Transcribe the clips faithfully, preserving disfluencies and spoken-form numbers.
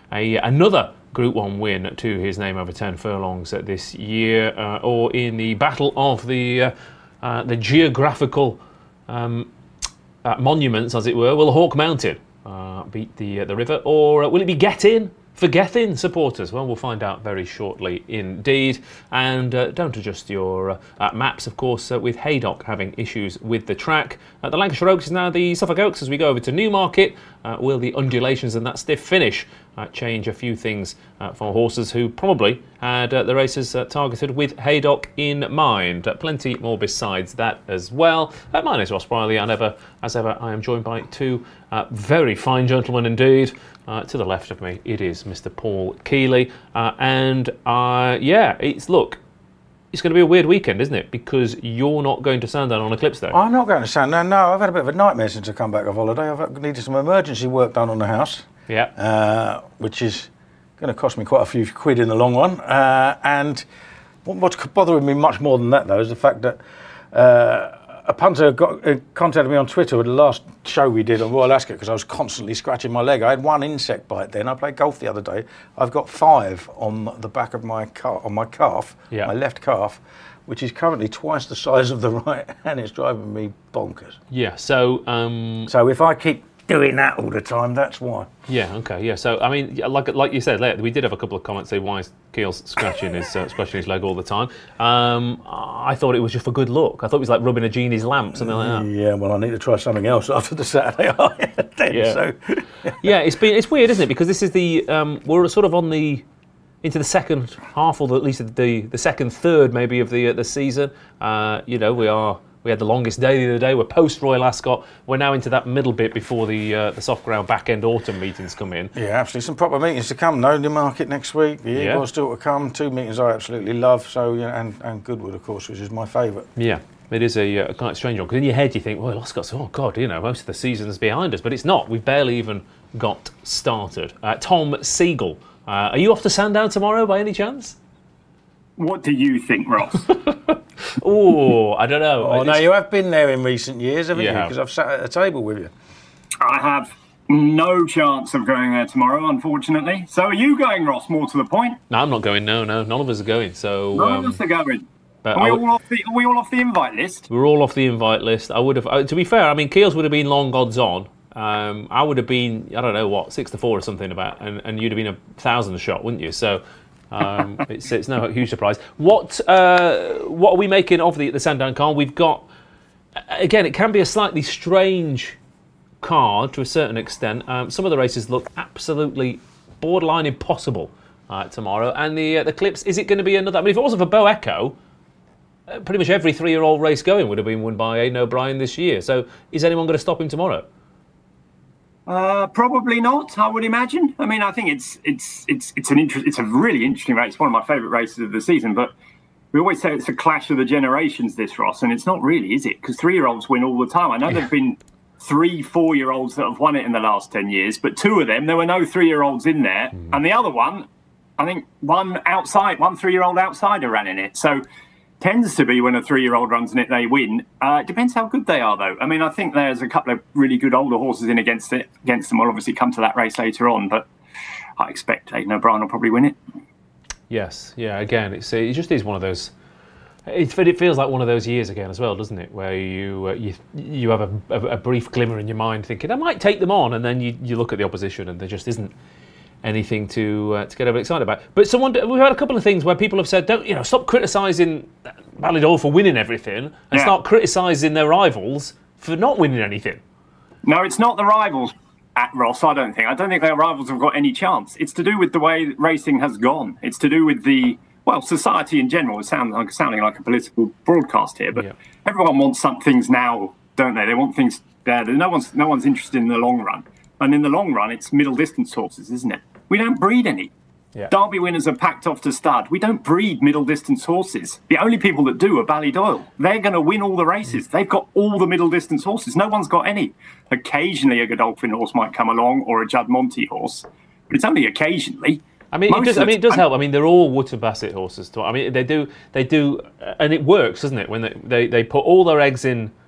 a another Group one win to his name over ten furlongs this year, uh, or in the battle of the uh, uh, the geographical um, uh, monuments, as it were. Will Hawk Mountain uh, beat the uh, the river, or will it be Get In for Gethin supporters? Well, we'll find out very shortly indeed. And uh, don't adjust your uh, uh, maps, of course, uh, with Haydock having issues with the track. Uh, the Lancashire Oaks is now the Suffolk Oaks as we go over to Newmarket. Uh, will the undulations and that stiff finish uh, change a few things uh, for horses who probably had uh, the races uh, targeted with Haydock in mind? Uh, plenty more besides that as well. Uh, my name is Ross Briley, and ever, as ever, I am joined by two uh, very fine gentlemen indeed. Uh, to the left of me, it is Mister Paul Keeley, uh, and uh, yeah, it's look, it's going to be a weird weekend, isn't it? Because you're not going to Sandown on Eclipse Day. I'm not going to Sandown. No, I've had a bit of a nightmare since I come back off holiday. I've needed some emergency work done on the house. Yeah. Uh, which is going to cost me quite a few quid in the long run. Uh, and what's bothering me much more than that, though, is the fact that uh, a punter got, uh, contacted me on Twitter with the last show we did on Royal Ascot because I was constantly scratching my leg. I had one insect bite then. I played golf the other day. I've got five on the back of my car, on my calf, yeah. my left calf, which is currently twice the size of the right, and it's driving me bonkers. Yeah, so... Um, so if I keep doing that all the time, that's why. Yeah, okay, yeah. So, I mean, like like you said, we did have a couple of comments say why is Keel's scratching his, uh, scratching his leg all the time. Um, I thought it was just for good luck. I thought it was like rubbing a genie's lamp, something like that. Yeah, well, I need to try something else after the Saturday then, yeah. So. yeah, it's been it's weird, isn't it? Because this is the, um, we're sort of on the, into the second half, or at least the the second third maybe of the uh, the season. Uh, you know, we are... We had the longest day the other day. We're post Royal Ascot. We're now into that middle bit before the uh, the soft ground back end autumn meetings come in. Yeah, absolutely. Some proper meetings to come. No, Newmarket next week. The yeah. Eagles still to come. Two meetings I absolutely love. So yeah, and and Goodwood of course, which is my favourite. Yeah, it is a, a kind of strange one because in your head you think, well, Ascot's oh god, you know, most of the season's behind us, but it's not. We've barely even got started. Uh, Tom Siegel, uh, are you off to Sandown tomorrow by any chance? What do you think, Ross? Oh, I don't know. Oh, no, you have been there in recent years, haven't yeah. you? Because I've sat at a table with you. I have no chance of going there tomorrow, unfortunately. So are you going, Ross, more to the point? No, I'm not going, no, no. None of us are going. So, None um, of us are going. But are, we would, all off the, are we all off the invite list? We're all off the invite list. I would have, uh, to be fair, I mean, Keels would have been long odds on. Um, I would have been, I don't know, what, six to four or something about, and, and you'd have been a thousand shot, wouldn't you? So... um, it's, it's no huge surprise. What uh, what are we making of the the Sandown card? We've got, again, it can be a slightly strange card to a certain extent. Um, some of the races look absolutely borderline impossible uh, tomorrow, and the uh, the Clips. Is it going to be another? I mean, if it wasn't for Bo Echo, uh, pretty much every three-year-old race going would have been won by Aidan O'Brien this year. So, is anyone going to stop him tomorrow? Uh, probably not, I would imagine. I mean, I think it's it's it's it's an interest. It's a really interesting race. One of my favourite races of the season. But we always say it's a clash of the generations, this, Ross, and it's not really, is it? Because three-year-olds win all the time. I know there've been three, four-year-olds that have won it in the last ten years, but two of them, there were no three-year-olds in there, mm. and the other one, I think one outside, one three-year-old outsider ran in it. So. Tends to be when a three-year-old runs in it, they win. Uh, it depends how good they are, though. I mean, I think there's a couple of really good older horses in against it. Against them, we'll obviously come to that race later on, but I expect Aidan O'Brien will probably win it. Yes, yeah. Again, it's it just is one of those. It, it feels like one of those years again as well, doesn't it? Where you uh, you you have a, a, a brief glimmer in your mind, thinking I might take them on, and then you, you look at the opposition, and there just isn't anything to uh, to get over excited about. But someone, we've had a couple of things where people have said, don't you know, stop criticising Ballydoyle for winning everything and yeah. start criticising their rivals for not winning anything. No, it's not the rivals at Ross, I don't think. I don't think their rivals have got any chance. It's to do with the way racing has gone. It's to do with the, well, society in general. It sounds like sounding like a political broadcast here, but yeah. everyone wants some things now, don't they? They want things there. No one's no one's interested in the long run. And in the long run, it's middle distance horses, isn't it? We don't breed any. Yeah. Derby winners are packed off to stud. We don't breed middle distance horses. The only people that do are Ballydoyle. They're going to win all the races. They've got all the middle distance horses. No one's got any. Occasionally a Godolphin horse might come along or a Judd Monty horse, but it's only occasionally. I mean, it does, I mean, it does help. I mean, they're all Wootton Bassett horses. I mean, they do, they do, and it works, doesn't it? When they, they, they put all their eggs in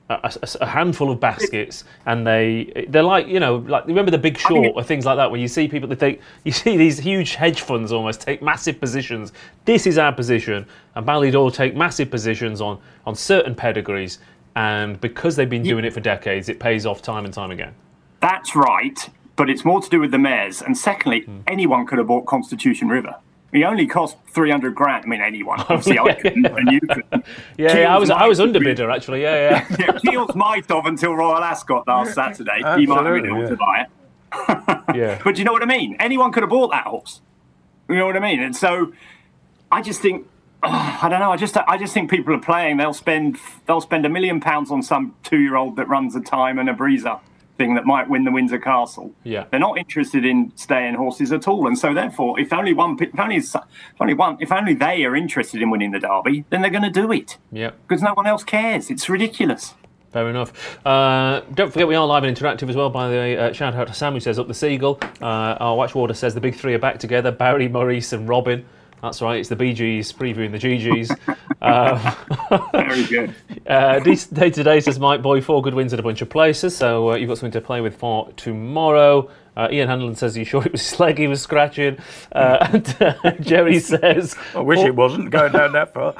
a, a handful of baskets, and they they're like, you know, like remember The Big Short or things like that, where you see people that take you see these huge hedge funds almost take massive positions. This is our position, and Ballydor take massive positions on on certain pedigrees, and because they've been doing it for decades, it pays off time and time again. That's right, but it's more to do with the mares, and secondly, mm. anyone could have bought Constitution River. He only cost three hundred grand. I mean, anyone. Obviously, oh, yeah. I couldn't, and you couldn't. Yeah, yeah I was I was underbidder, actually. Yeah, yeah. yeah Keels might have until Royal Ascot last Saturday. Absolutely, he might have been able yeah. to buy it. yeah. But do you know what I mean? Anyone could have bought that horse. You know what I mean? And so, I just think, oh, I don't know. I just I just think people are playing. They'll spend they'll spend a million pounds on some two-year-old that runs a time and a breezer thing that might win the Windsor Castle. Yeah, they're not interested in staying horses at all, and so therefore, if only one, if only, if only one, if only they are interested in winning the Derby, then they're going to do it. Yeah, because no one else cares. It's ridiculous. Fair enough. Uh, don't forget we are live and interactive as well, by the way. Uh, shout out to Sam who says up the Seagull. Uh, our Watchwater says the big three are back together: Barry, Maurice, and Robin. That's right, it's the Bee Gees previewing the G Gs. uh, Very good. Uh, Day to Day says Mike Boy, four good wins at a bunch of places, so uh, you've got something to play with for tomorrow. Uh, Ian Hanlon says, are you sure it was his leg he was scratching? Uh, and uh, Jerry says... I wish oh, it wasn't going down that far.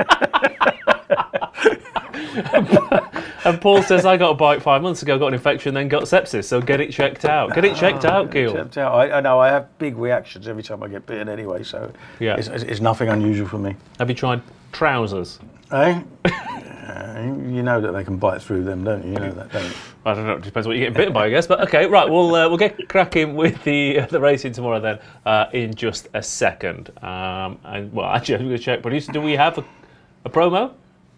And Paul says, I got a bite five months ago, got an infection, then got sepsis, so get it checked out. Get it checked oh, out, Keel. Checked out. I, I know, I have big reactions every time I get bitten anyway, so yeah. it's, it's nothing unusual for me. Have you tried trousers? Eh? uh, you know that they can bite through them, don't you? You know that, don't you? I don't know, it depends what you're getting bitten by, I guess. But okay, right, we'll uh, we'll get cracking with the uh, the racing tomorrow then uh, in just a second. Um, and well, actually, I'm going to check. Producer, do we have a, a promo?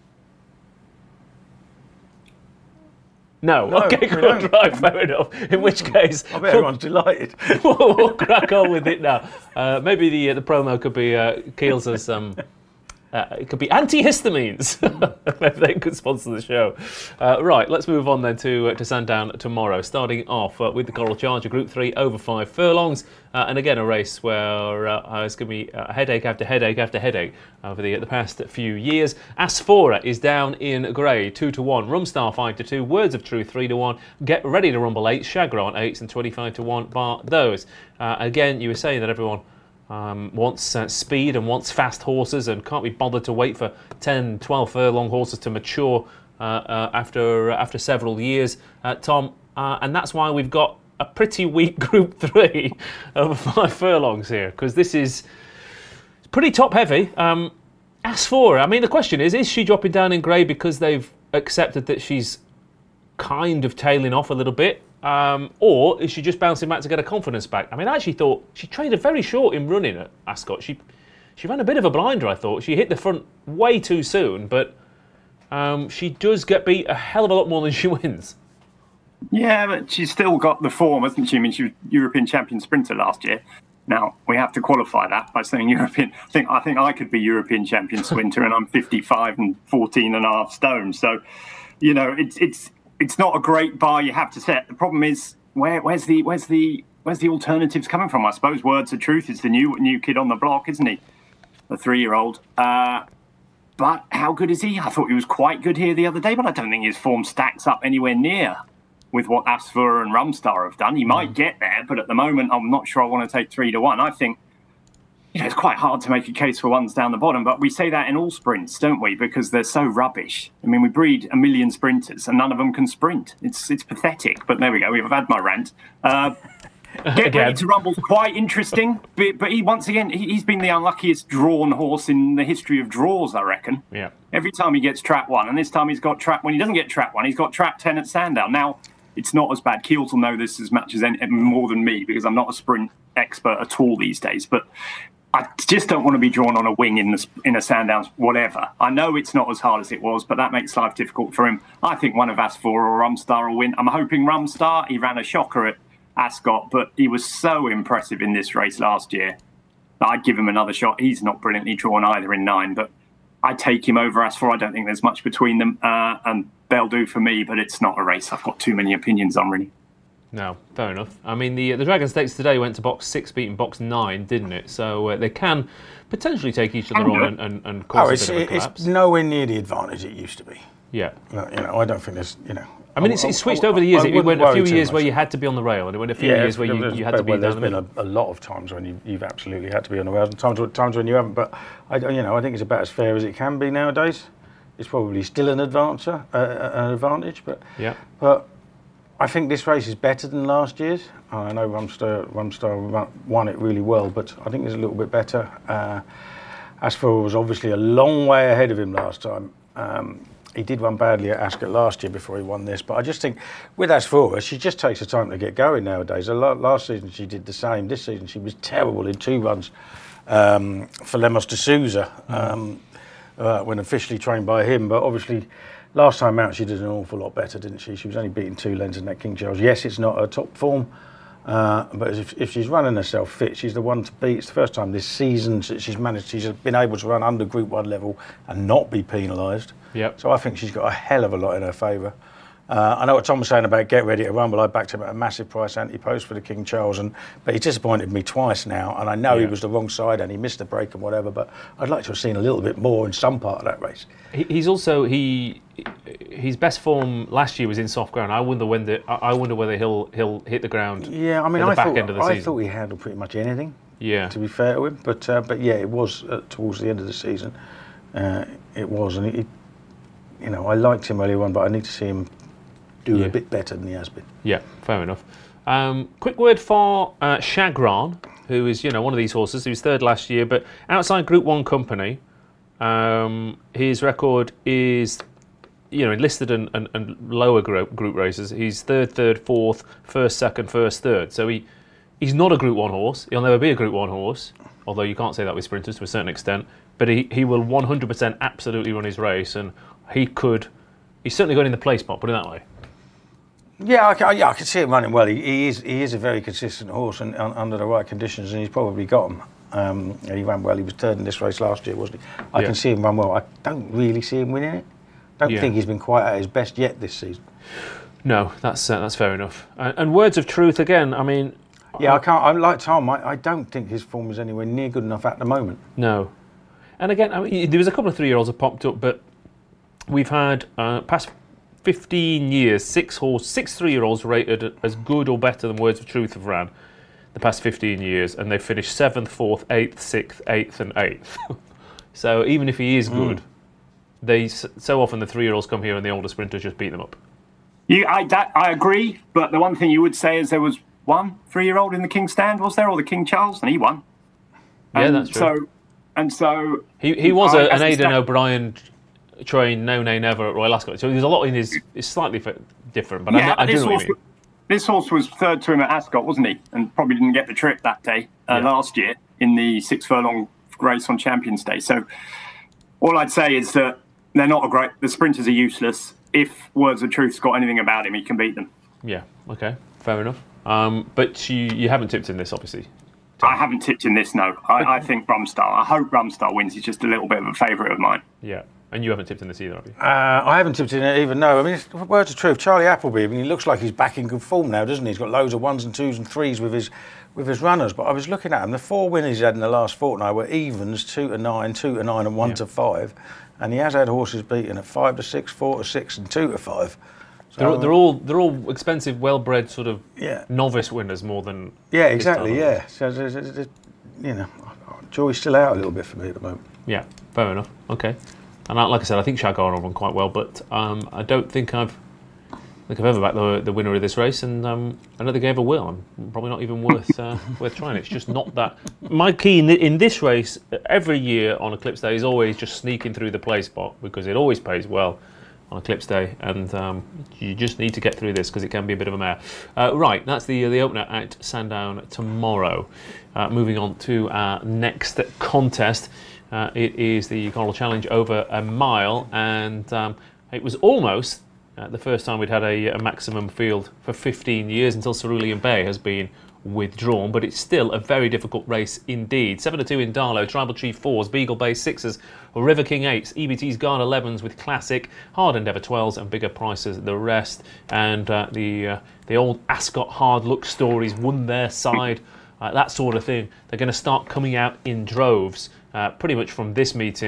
No. no. Okay, good. Right, fair enough. In which case, I bet everyone's delighted. we'll, we'll crack on with it now. Uh, maybe the uh, the promo could be uh, Keels as um. Uh, it could be antihistamines. Maybe they could sponsor the show. Uh, right, let's move on then to uh, to Sandown tomorrow. Starting off uh, with the Coral Charger Group three over five furlongs. Uh, and again, a race where uh, it's going to be uh, headache after headache after headache over the, the past few years. Asphora is down in grey, two to one. Rumstar five to two. Words of Truth three to one. Get Ready to Rumble eight. Chagrin eights and twenty-five to one bar those. Uh, again, you were saying that everyone Um, wants uh, speed and wants fast horses and can't be bothered to wait for ten, twelve furlong horses to mature uh, uh, after uh, after several years, uh, Tom, uh, and that's why we've got a pretty weak Group three over five furlongs here, because this is pretty top heavy. Um, Asphora, I mean, the question is, is she dropping down in grey because they've accepted that she's kind of tailing off a little bit? Um, or is she just bouncing back to get her confidence back? I mean, I actually thought she traded very short in running at Ascot. She she ran a bit of a blinder, I thought. She hit the front way too soon, but um, she does get beat a hell of a lot more than she wins. Yeah, but she's still got the form, hasn't she? I mean, she was European champion sprinter last year. Now, we have to qualify that by saying European. I think I think I could be European champion sprinter, and I'm fifty-five and fourteen and a half stone. So, you know, it's it's... It's not a great bar you have to set. The problem is where, where's the where's the where's the alternatives coming from? I suppose Words of Truth is the new new kid on the block, isn't he? The three-year-old. Uh, but how good is he? I thought he was quite good here the other day, but I don't think his form stacks up anywhere near with what Asphora and Rumstar have done. He might mm. get there, but at the moment, I'm not sure I want to take three to one. I think, you know, it's quite hard to make a case for ones down the bottom, but we say that in all sprints, don't we? Because they're so rubbish. I mean, we breed a million sprinters and none of them can sprint. It's it's pathetic, but there we go. We've had my rant. Uh, Get Ready to Rumble's quite interesting, but, but he once again, he, he's been the unluckiest drawn horse in the history of draws, I reckon. Yeah. Every time he gets trap one, and this time he's got trap, when he doesn't get trap one, he's got trap ten at Sandown. Now, it's not as bad. Keels will know this as much as any, more than me, because I'm not a sprint expert at all these days, but I just don't want to be drawn on a wing in the in a Sandown, whatever. I know it's not as hard as it was, but that makes life difficult for him. I think one of Asphora or Rumstar will win. I'm hoping Rumstar. He ran a shocker at Ascot, but he was so impressive in this race last year that I'd give him another shot. He's not brilliantly drawn either in nine, but I take him over Asphora. I don't think there's much between them, uh, and they'll do for me, but it's not a race I've got too many opinions on, really. No, fair enough. I mean, the the Dragon Stakes today went to box six, beating box nine, didn't it? So uh, they can potentially take each other on and, and, and cause oh, a it's, bit of a collapse. It's nowhere near the advantage it used to be. Yeah. No, you know, I don't think there's, you know. I mean, it's, it's switched over the years. I It went a wouldn't few worry years too where much. you had to be on the rail, and it went a few Yeah, years where you, there's- you had to be well, down. There's the been a, a lot of times when you, you've absolutely had to be on the rails, and times, times when you haven't. But I, don't- you know, I think it's about as fair as it can be nowadays. It's probably still an advancer, uh, an advantage, but Yeah. but I think this race is better than last year's. I know Rumstar, Rumstar won- won it really well, but I think it's a little bit better. Uh, Asfour was obviously a long way ahead of him last time. Um, he did run badly at Ascot last year before he won this, but I just think with Asfour, she just takes her time to get going nowadays. A lot, last season she did the same. This season she was terrible in two runs um, for Lemos de Souza um, uh, when officially trained by him, but obviously last time out she did an awful lot better, didn't she? She was only beating two lengths in that King Charles. Yes, it's not her top form, uh, but if, if she's running herself fit, she's the one to beat. It's the first time this season that she's managed, she's been able to run under Group one level and not be penalised. Yep. So I think she's got a hell of a lot in her favour. Uh, I know what Tom was saying about get ready to run, but I backed him at a massive price anti-post for the King Charles, and but he's disappointed me twice now, and I know Yeah. he was the wrong side and he missed the break and whatever, but I'd like to have seen a little bit more in some part of that race. He, he's also he his best form last year was in soft ground. I wonder when the I I wonder whether he'll he'll hit the ground. Yeah, I mean, at the I back thought end of the I season. thought he handled pretty much anything. Yeah. To be fair to him, but uh, but yeah, it was uh, towards the end of the season. Uh, it was, and he, you know, I liked him earlier on, but I need to see him do Yeah. a bit better than he has been. Yeah, fair enough. Um, quick word for uh, Chagrin, who is, you know, one of these horses. He was third last year, but outside Group One company, um, his record is, you know, enlisted and, and, and lower group, group races. He's third, third, fourth, first, second, first, third. So he he's not a Group One horse. He'll never be a Group One horse, although you can't say that with sprinters to a certain extent. But he, he will one hundred percent absolutely run his race, and he could. He's certainly going in the place spot. Put it that way. Yeah, I can, yeah, I can see him running well. He, he is he is a very consistent horse and un, under the right conditions, and he's probably got them. Um, and he ran well. He was third in this race last year, wasn't he? I Yeah. can see him run well. I don't really see him winning it. Don't Yeah. think he's been quite at his best yet this season. No, that's uh, that's fair enough. And, and words of truth again. I mean, Yeah, I can't. I like Tom. I, I don't think his form is anywhere near good enough at the moment. no. And again, I mean, there was a couple of three-year-olds that popped up, but we've had uh, past fifteen years, six horse, six three-year-olds rated as good or better than Words of Truth have ran the past fifteen years, and they've finished seventh, fourth, eighth, sixth, eighth, and eighth. So even if he is good, mm. they so often the three-year-olds come here and the older sprinters just beat them up. You, I, that, I agree, but the one thing you would say is there was one three-year-old in the King Stand, was there, or the King Charles, and he won. Yeah, and that's true. So, and so he he was I, a, an a Aidan sta- O'Brien trained no nay never at Royal Ascot. So there's a lot in his. It's slightly f- different, but yeah, I, I do this know what horse, you mean. this horse was third to him at Ascot, wasn't he? And probably didn't get the trip that day uh, Yeah. last year in the six furlong race on Champions Day. So all I'd say is that they're not a great. The sprinters are useless. If Words of Truth's got anything about him, he can beat them. Yeah. Okay. Fair enough. Um, but you you haven't tipped in this, obviously. I haven't tipped in this, no. I, I think Rumstar. I hope Rumstar wins. He's just a little bit of a favourite of mine. Yeah. And you haven't tipped in this either, have you? Uh, I haven't tipped in it even, no. I mean, it's, words of truth, Charlie Appleby, I mean, he looks like he's back in good form now, doesn't he? He's got loads of ones and twos and threes with his with his runners. But I was looking at him, the four winners he had in the last fortnight were evens, two to nine, two to nine and one Yeah. to five. And he has had horses beaten at five to six, four to six and two to five. So, They're, they're all they're all expensive, well-bred sort of Yeah. novice winners more than. Yeah, this exactly, time. yeah. So, there's- there's- there's- you know, joy's still out a little bit for me at the moment. Yeah. Fair enough. Okay. And I, like I said, I think Chagrin will run quite well, but um, I don't think I've I think I've ever backed the, the winner of this race, and um, I don't think I ever will. I'm probably not even worth uh, worth trying. It's just not that. My key in, in this race every year on Eclipse Day is always just sneaking through the play spot, because it always pays well on Eclipse Day, and um, you just need to get through this because it can be a bit of a mare. Uh, right, that's the the opener at Sandown tomorrow. Uh, moving on to our next contest. Uh, it is the Coral Challenge over a mile, and um, it was almost uh, the first time we'd had a, a maximum field for fifteen years until Cerulean Bay has been withdrawn, but it's still a very difficult race indeed. seven to two in Darlow, Tribal Chief fours, Beagle Bay sixes, River King eights, E B T's Guard elevens with Classic, Hard Endeavour twelves and bigger prices the rest. And uh, the uh, the old Ascot hard luck stories won their side, uh, that sort of thing. They're going to start coming out in droves uh, pretty much from this meeting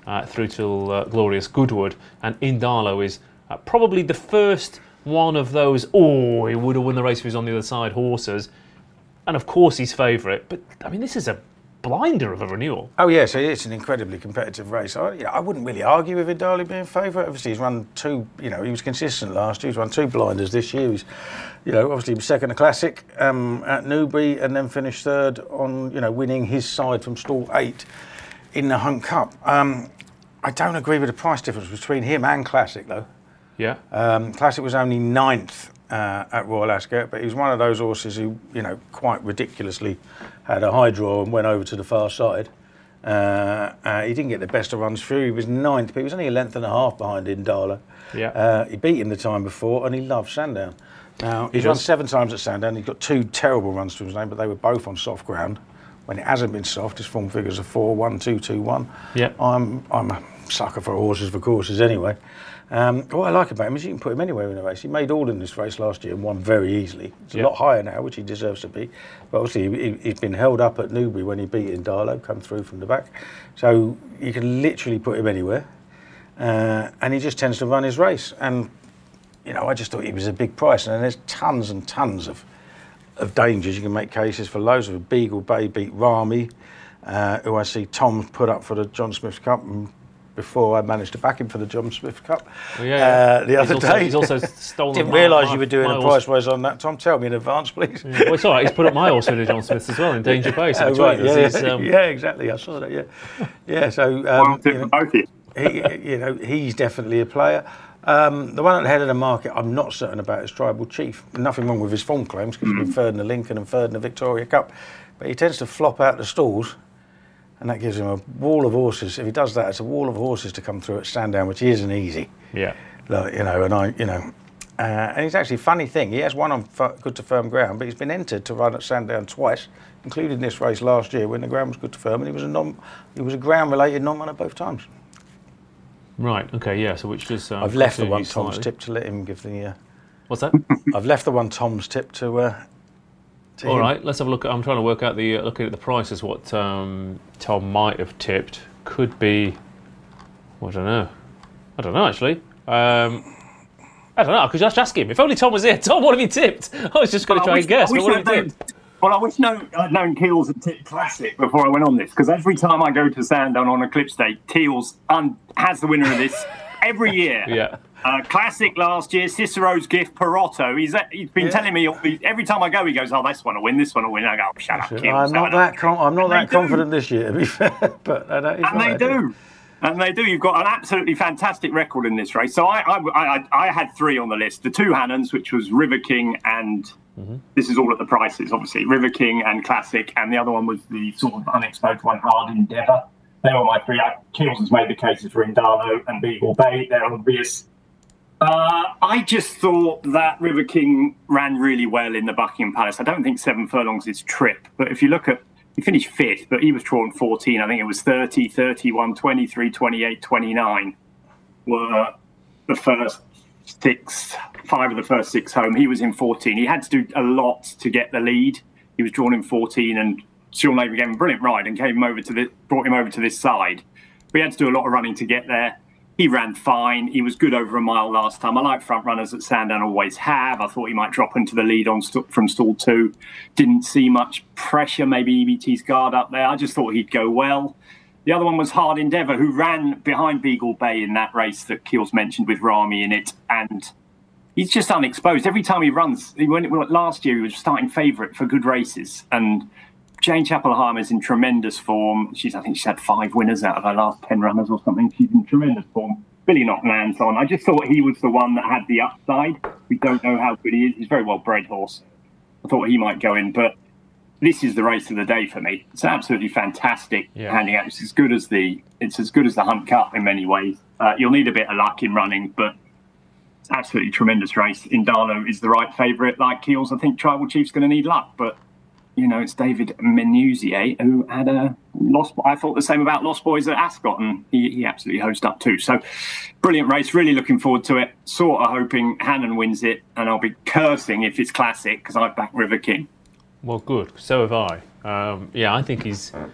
uh, through till uh, glorious Goodwood, and Indalo is uh, probably the first one of those, oh, he would have won the race if he was on the other side, horses. And of course he's favourite, but I mean, this is a blinder of a renewal. Oh yes, it's an incredibly competitive race. I, you know, I wouldn't really argue with Indalo being favourite. Obviously, he's run two. You know, he was consistent last year. He's run two blinders this year. He's, you know, obviously he was second a Classic um, at Newbury, and then finished third on, you know, winning his side from stall eight in the Hunt Cup. Um, I don't agree with the price difference between him and Classic, though. Yeah. Um, Classic was only ninth uh, at Royal Ascot, but he was one of those horses who, you know, quite ridiculously had a high draw and went over to the far side. Uh, uh, he didn't get the best of runs through. He was ninth, but he was only a length and a half behind Indalo. Yeah. Uh, he beat him the time before, and he loved Sandown. Now, he's He run does. seven times at Sandown. He's got two terrible runs to his name, but they were both on soft ground. When it hasn't been soft, his form figures are four, one, two, two, one. Yeah. I'm I'm a sucker for horses for courses anyway. Um, what I like about him is you can put him anywhere in a race. He made all in this race last year and won very easily. It's a Yeah. lot higher now, which he deserves to be. But obviously, he, he's been held up at Newbury when he beat Indalo, come through from the back. So you can literally put him anywhere. Uh, and he just tends to run his race. And, you know, I just thought he was a big price. And there's tons and tons of, of dangers. You can make cases for loads of them. Beagle Bay beat Rami, uh, who I see Tom put up for the John Smith Cup. And before I managed to back him for the John Smith Cup Well, yeah, uh, the other he's also, day. He's also stolen. Didn't my- realise my- you were doing my a horse. price raise on that, Tom. Tell me in advance, please. Yeah, well, it's all right. He's put up my horse for the John Smiths as well in Danger Bay. So Oh, between right, us, yeah, he's, yeah, um, yeah, exactly. I saw that. Yeah, yeah. So um, Well, you for know, both of you. he, you know, he's definitely a player. Um, the one at the head of the market, I'm not certain about is Tribal Chief. Nothing wrong with his form claims because he's been third in the Lincoln and third in the Victoria Cup, but he tends to flop out the stalls. And that gives him a wall of horses. If he does that, it's a wall of horses to come through at Sandown, which isn't easy. yeah. Like, you know, and I, you know, uh, and it's actually a funny thing. He has won on f- good to firm ground, but he's been entered to run at Sandown twice, including this race last year when the ground was good to firm, and he was a non, he was a ground-related non-runner both times. Right. Okay. Yeah. So which does um, I've left the concern one you Tom's slightly. tip to let him give the. Uh, What's that? I've left the one Tom's tip to. Uh, to All him. right. Let's have a look. At, I'm trying to work out the uh, looking at the prices. What um, Tom might have tipped could be. Well, I don't know. I don't know actually. Um, I don't know. I could just ask him. If only Tom was here. Tom, what have you tipped? I was just going to try I and wish- guess. I But wish what I'd have you known- tipped? Well, I wish no, I'd known Teals had tipped Classic before I went on this, because every time I go to Sandown on Eclipse Day, Teals un- has the winner of this every year. Yeah. Uh, Classic last year, Cicero's Gift, Perotto. He's he's been Yeah. telling me every time I go, he goes, "Oh, this one will win, this one will win." I go, oh, "Shut up, Teals." I'm not that. Com- I'm not And that they do. confident this year, to be fair. But uh, that is And right, they I think. do. And they do. You've got an absolutely fantastic record in this race. So I, I, I, I had three on the list. The two Hannons, which was River King and Mm-hmm. this is all at the prices, obviously. River King and Classic. And the other one was the sort of unexposed one, Hard Endeavour. They were my three. Kills has made the cases for Indalo and Beagle Bay. They're obvious. Uh, I just thought that River King ran really well in the Buckingham Palace. I don't think Seven Furlongs is trip. But if you look at he finished fifth, but he was drawn fourteen. I think it was thirty, thirty-one, twenty-three, twenty-eight, twenty-nine were the first six, five of the first six home. He was in fourteen. He had to do a lot to get the lead. He was drawn in fourteen, and Sean Labour gave him a brilliant ride and came him over to the, brought him over to this side. But he had to do a lot of running to get there. He ran fine. He was good over a mile last time. I like front runners that Sandown always have. I thought he might drop into the lead on st- from stall two. Didn't see much pressure, maybe E B T's guard up there. I just thought he'd go well. The other one was Hard Endeavour, who ran behind Beagle Bay in that race that Keels mentioned with Rami in it. And he's just unexposed. Every time he runs, he went, last year he was starting favourite for good races. And Jane Chapelheimer is in tremendous form. She's, I think she's had five winners out of her last ten runners or something. She's in tremendous form. Billy Knott lands on. I just thought he was the one that had the upside. We don't know how good he is. He's a very well bred horse. I thought he might go in, but this is the race of the day for me. It's absolutely fantastic Yeah. handing out. It's as good as the it's as good as the Hunt Cup in many ways. Uh, you'll need a bit of luck in running, but it's absolutely tremendous race. Indalo is the right favourite. Like Keels, I think Tribal Chief's going to need luck, but you know, it's David Menuisier who had a lost. I thought the same about Lost Boys at Ascot, and he, he absolutely hosed up too. So, brilliant race. Really looking forward to it. Sort of hoping Hannon wins it, and I'll be cursing if it's Classic because I've backed River King. Well, good. So have I. Um, yeah, I think he's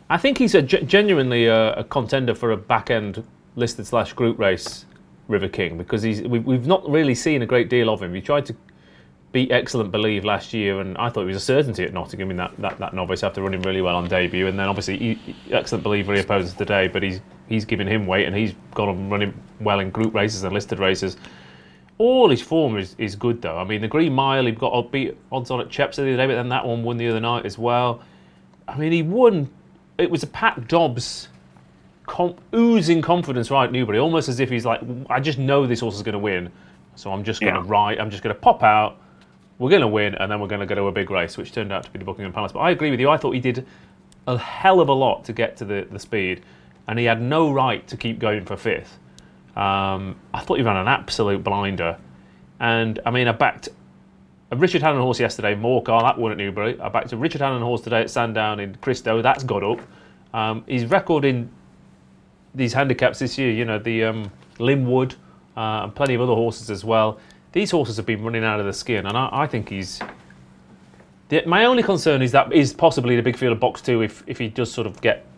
I think he's a, genuinely a, a contender for a back-end listed slash group race, River King, because he's we, we've not really seen a great deal of him. He tried to beat Excellent Believe last year, and I thought he was a certainty at Nottingham in that, that, that novice after running really well on debut. And then obviously he, Excellent Believe reopposes today, but he's he's giving him weight, and he's gone on running well in group races and listed races. All his form is, is good though. I mean, the Green Mile, he got beat odds on at Chepstow the other day, but then that one won the other night as well. I mean, he won. It was a Pat Dobbs com- oozing confidence right at Newbury, almost as if he's like, I just know this horse is going to win, so I'm just going to yeah. ride. I'm just going to pop out. We're going to win, and then we're going to go to a big race, which turned out to be the Buckingham Palace. But I agree with you. I thought he did a hell of a lot to get to the, the speed, and he had no right to keep going for fifth. Um, I thought he ran an absolute blinder. And, I mean, I backed a Richard Hannon horse yesterday, Morcar, that won at Newbury. I backed a Richard Hannon horse today at Sandown in Christo, that's got up. Um, his record in these handicaps this year, you know, the um, Linwood, uh, and plenty of other horses as well. These horses have been running out of the skin, and I, I think he's... The, my only concern is that is possibly the big field of box two if, if he does sort of get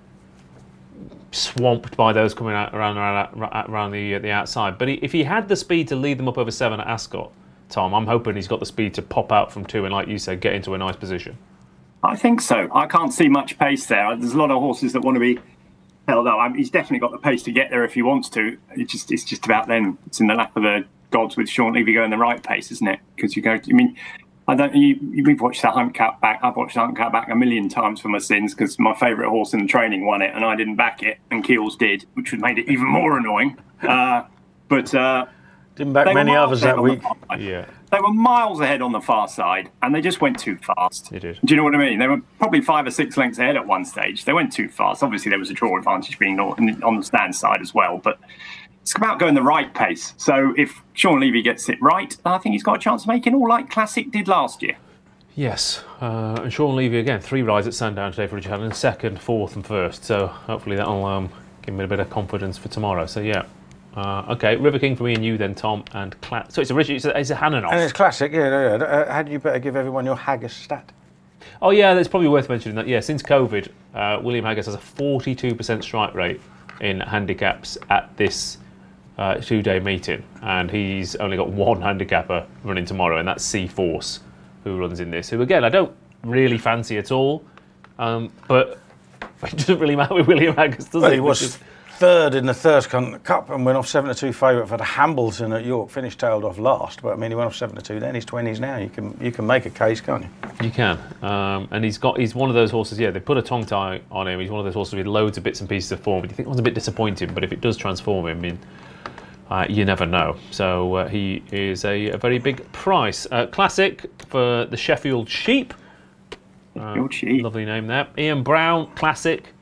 swamped by those coming out around around, around the uh, the outside. But he, if he had the speed to lead them up over seven at Ascot, Tom, I'm hoping he's got the speed to pop out from two and, like you said, get into a nice position. I think so. I can't see much pace there. There's a lot of horses that want to be held up. I mean, he's definitely got the pace to get there if he wants to. It's just it's just about then. It's in the lap of the gods with Sean Levy going the right pace, isn't it? Because you go. I mean, I don't. You, we've watched the Hunt Cup back. I've watched the Hunt Cup back a million times for my sins because my favourite horse in the training won it, and I didn't back it, and Keels did, which made it even more annoying. Uh, but uh, didn't back many others that week. Yeah. They were miles ahead on the far side, and they just went too fast. They did. Do you know what I mean? They were probably five or six lengths ahead at one stage. They went too fast. Obviously, there was a draw advantage being on the stand side as well, but it's about going the right pace. So if Sean Levy gets it right, I think he's got a chance of making all like Classic did last year. Yes, uh, and Sean Levy again, three rides at Sandown today for Richard Hannon, second, fourth, and first. So hopefully that'll um, give me a bit of confidence for tomorrow. So yeah. Uh, okay, River King for me and you then, Tom, and Cla- so it's a Richard, it's a, it's a Hannon off. And it's Classic, yeah. yeah, yeah. Uh, had you better give everyone your Haggis stat? Oh yeah, that's probably worth mentioning that. Yeah, since COVID, uh, William Haggis has a forty-two percent strike rate in handicaps at this uh, two-day meeting, and he's only got one handicapper running tomorrow, and that's Sea Force, who runs in this. Who again, I don't really fancy at all, um, but it doesn't really matter with William Haggis, does well, it? He was third in the Thirst Cup and went off seven to two favourite for the Hambleton at York. Finished tailed off last, but I mean he went off seven to two. Then he's twenties now. You can you can make a case, can't you? You can, um, and he's got he's one of those horses. Yeah, they put a tongue tie on him. He's one of those horses with loads of bits and pieces of form. You think it was a bit disappointing, but if it does transform him, I mean, uh, you never know. So uh, he is a, a very big price. Uh, classic for the Sheffield Sheep. Uh, Sheffield Sheep, lovely name there. Ian Brown, classic,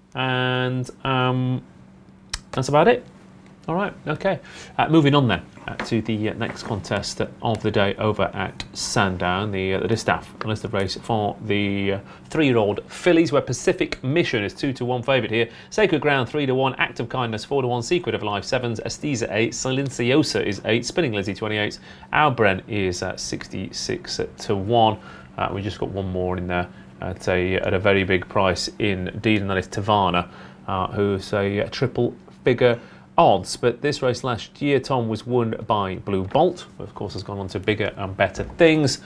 and. Um, That's about it. All right, okay. Uh, moving on then uh, to the uh, next contest of the day over at Sandown, the uh, the Distaff listed race for the uh, three-year-old fillies, where Pacific Mission is two to one favourite here. Sacred Ground three to one, Act of Kindness four to one, Secret of Life sevens, Estiza eight, Silenciosa is eight, Spinning Lizzie twenty-eight, Albren is uh, sixty-six to one. Uh, we just got one more in there at a at a very big price indeed, and that is Tavana, uh, who's a, a triple figure odds. But this race last year, Tom, was won by Blue Bolt, who of course has gone on to bigger and better things.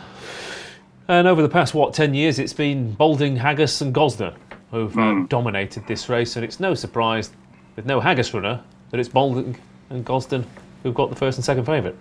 And over the past, what, ten years, it's been Balding, Haggis and Gosden who've mm. uh, dominated this race, and it's no surprise, with no Haggis runner, that it's Balding and Gosden who've got the first and second favourite.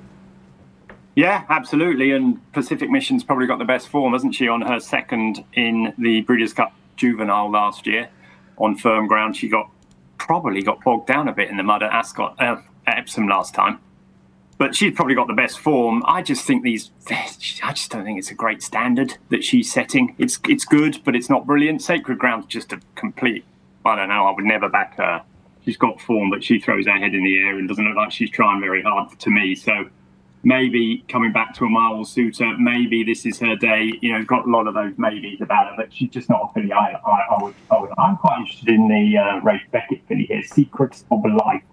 Yeah, absolutely, and Pacific Mission's probably got the best form, hasn't she, on her second in the Breeders' Cup Juvenile last year. On firm ground, she got probably got bogged down a bit in the mud at Ascot, uh, at Epsom last time. But she's probably got the best form. I just think these, I just don't think it's a great standard that she's setting. It's it's good, but it's not brilliant. Sacred Ground's just a complete, I don't know, I would never back her. She's got form, but she throws her head in the air and doesn't look like she's trying very hard to me. So maybe coming back to a mile will suit her. Maybe this is her day. You know, got a lot of those maybes about her, but she's just not a filly I, I, I, would, I would. I'm quite interested in the uh, Rafe Beckett filly here, Secrets of Life.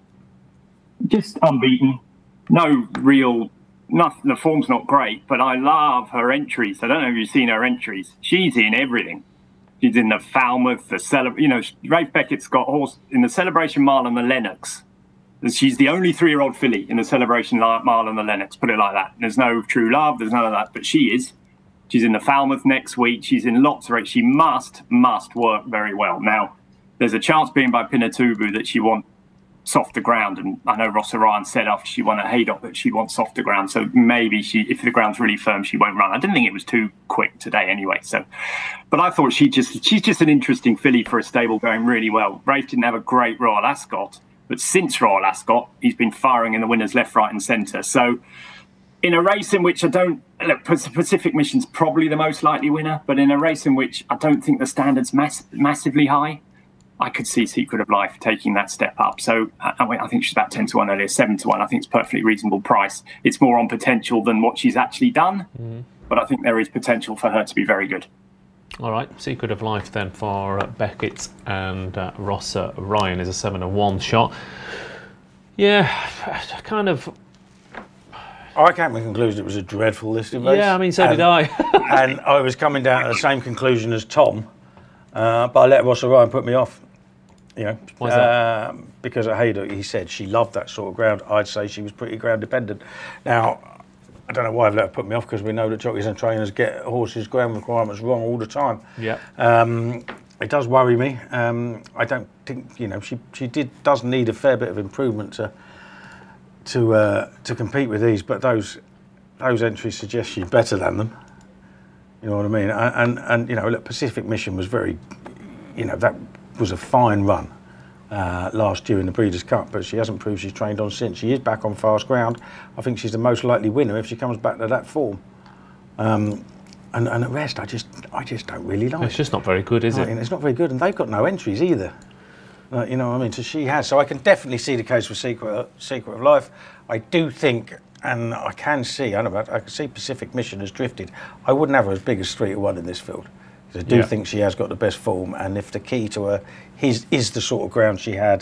Just unbeaten. No real, not, the form's not great, but I love her entries. I don't know if you've seen her entries. She's in everything. She's in the Falmouth, the Celeb. You know, Rafe Beckett's got horse in the Celebration Mile and the Lennox. She's the only three-year-old filly in the Celebration Mile and the Lennox. Put it like that. There's no True Love. There's none of that. But she is. She's in the Falmouth next week. She's in lots of races. She must, must work very well. Now, there's a chance being by Pinatubo that she wants softer ground, and I know Ross Orion said after she won at Haydock that she wants softer ground, so maybe she, if the ground's really firm, she won't run. I didn't think it was too quick today anyway, so but I thought she just she's just an interesting filly for a stable going really well. Rafe didn't have a great Royal Ascot, but since Royal Ascot he's been firing in the winners left, right and centre. So in a race in which I don't look, Pacific Mission's probably the most likely winner, but in a race in which I don't think the standard's mass, massively high, I could see Secret of Life taking that step up. So I, I think she's about ten to one earlier, seven to one. I think it's a perfectly reasonable price. It's more on potential than what she's actually done, mm. but I think there is potential for her to be very good. All right, Secret of Life then for uh, Beckett and uh, Ross uh, Ryan is a seven to one shot. Yeah, kind of. I came to the conclusion it was a dreadful listed race. Yeah, I mean, so and, did I. And I was coming down to the same conclusion as Tom, uh, but I let Ross Orion put me off. You know, why's that? Uh, because at Haydock, he said she loved that sort of ground. I'd say she was pretty ground dependent. Now, I don't know why I've let her put me off, because we know that jockeys and trainers get horses' ground requirements wrong all the time. Yeah. Um, it does worry me. Um, I don't think, you know, she she did does need a fair bit of improvement to to uh, to compete with these, but those those entries suggest she's better than them. You know what I mean? And and, and you know, look, Pacific Mission was very, you know, that was a fine run uh, last year in the Breeders' Cup, but she hasn't proved she's trained on since. She is back on fast ground. I think she's the most likely winner if she comes back to that form. Um, and, and the rest, I just, I just don't really like. It's just not very good, is I it? mean, it's not very good, and they've got no entries either. Uh, you know what I mean? So she has. So I can definitely see the case for Secret, Secret of Life. I do think, and I can see, I don't know, I can see Pacific Mission has drifted. I wouldn't have her as big as three to one in this field. I do yeah. think she has got the best form, and if the key to her is, is the sort of ground she had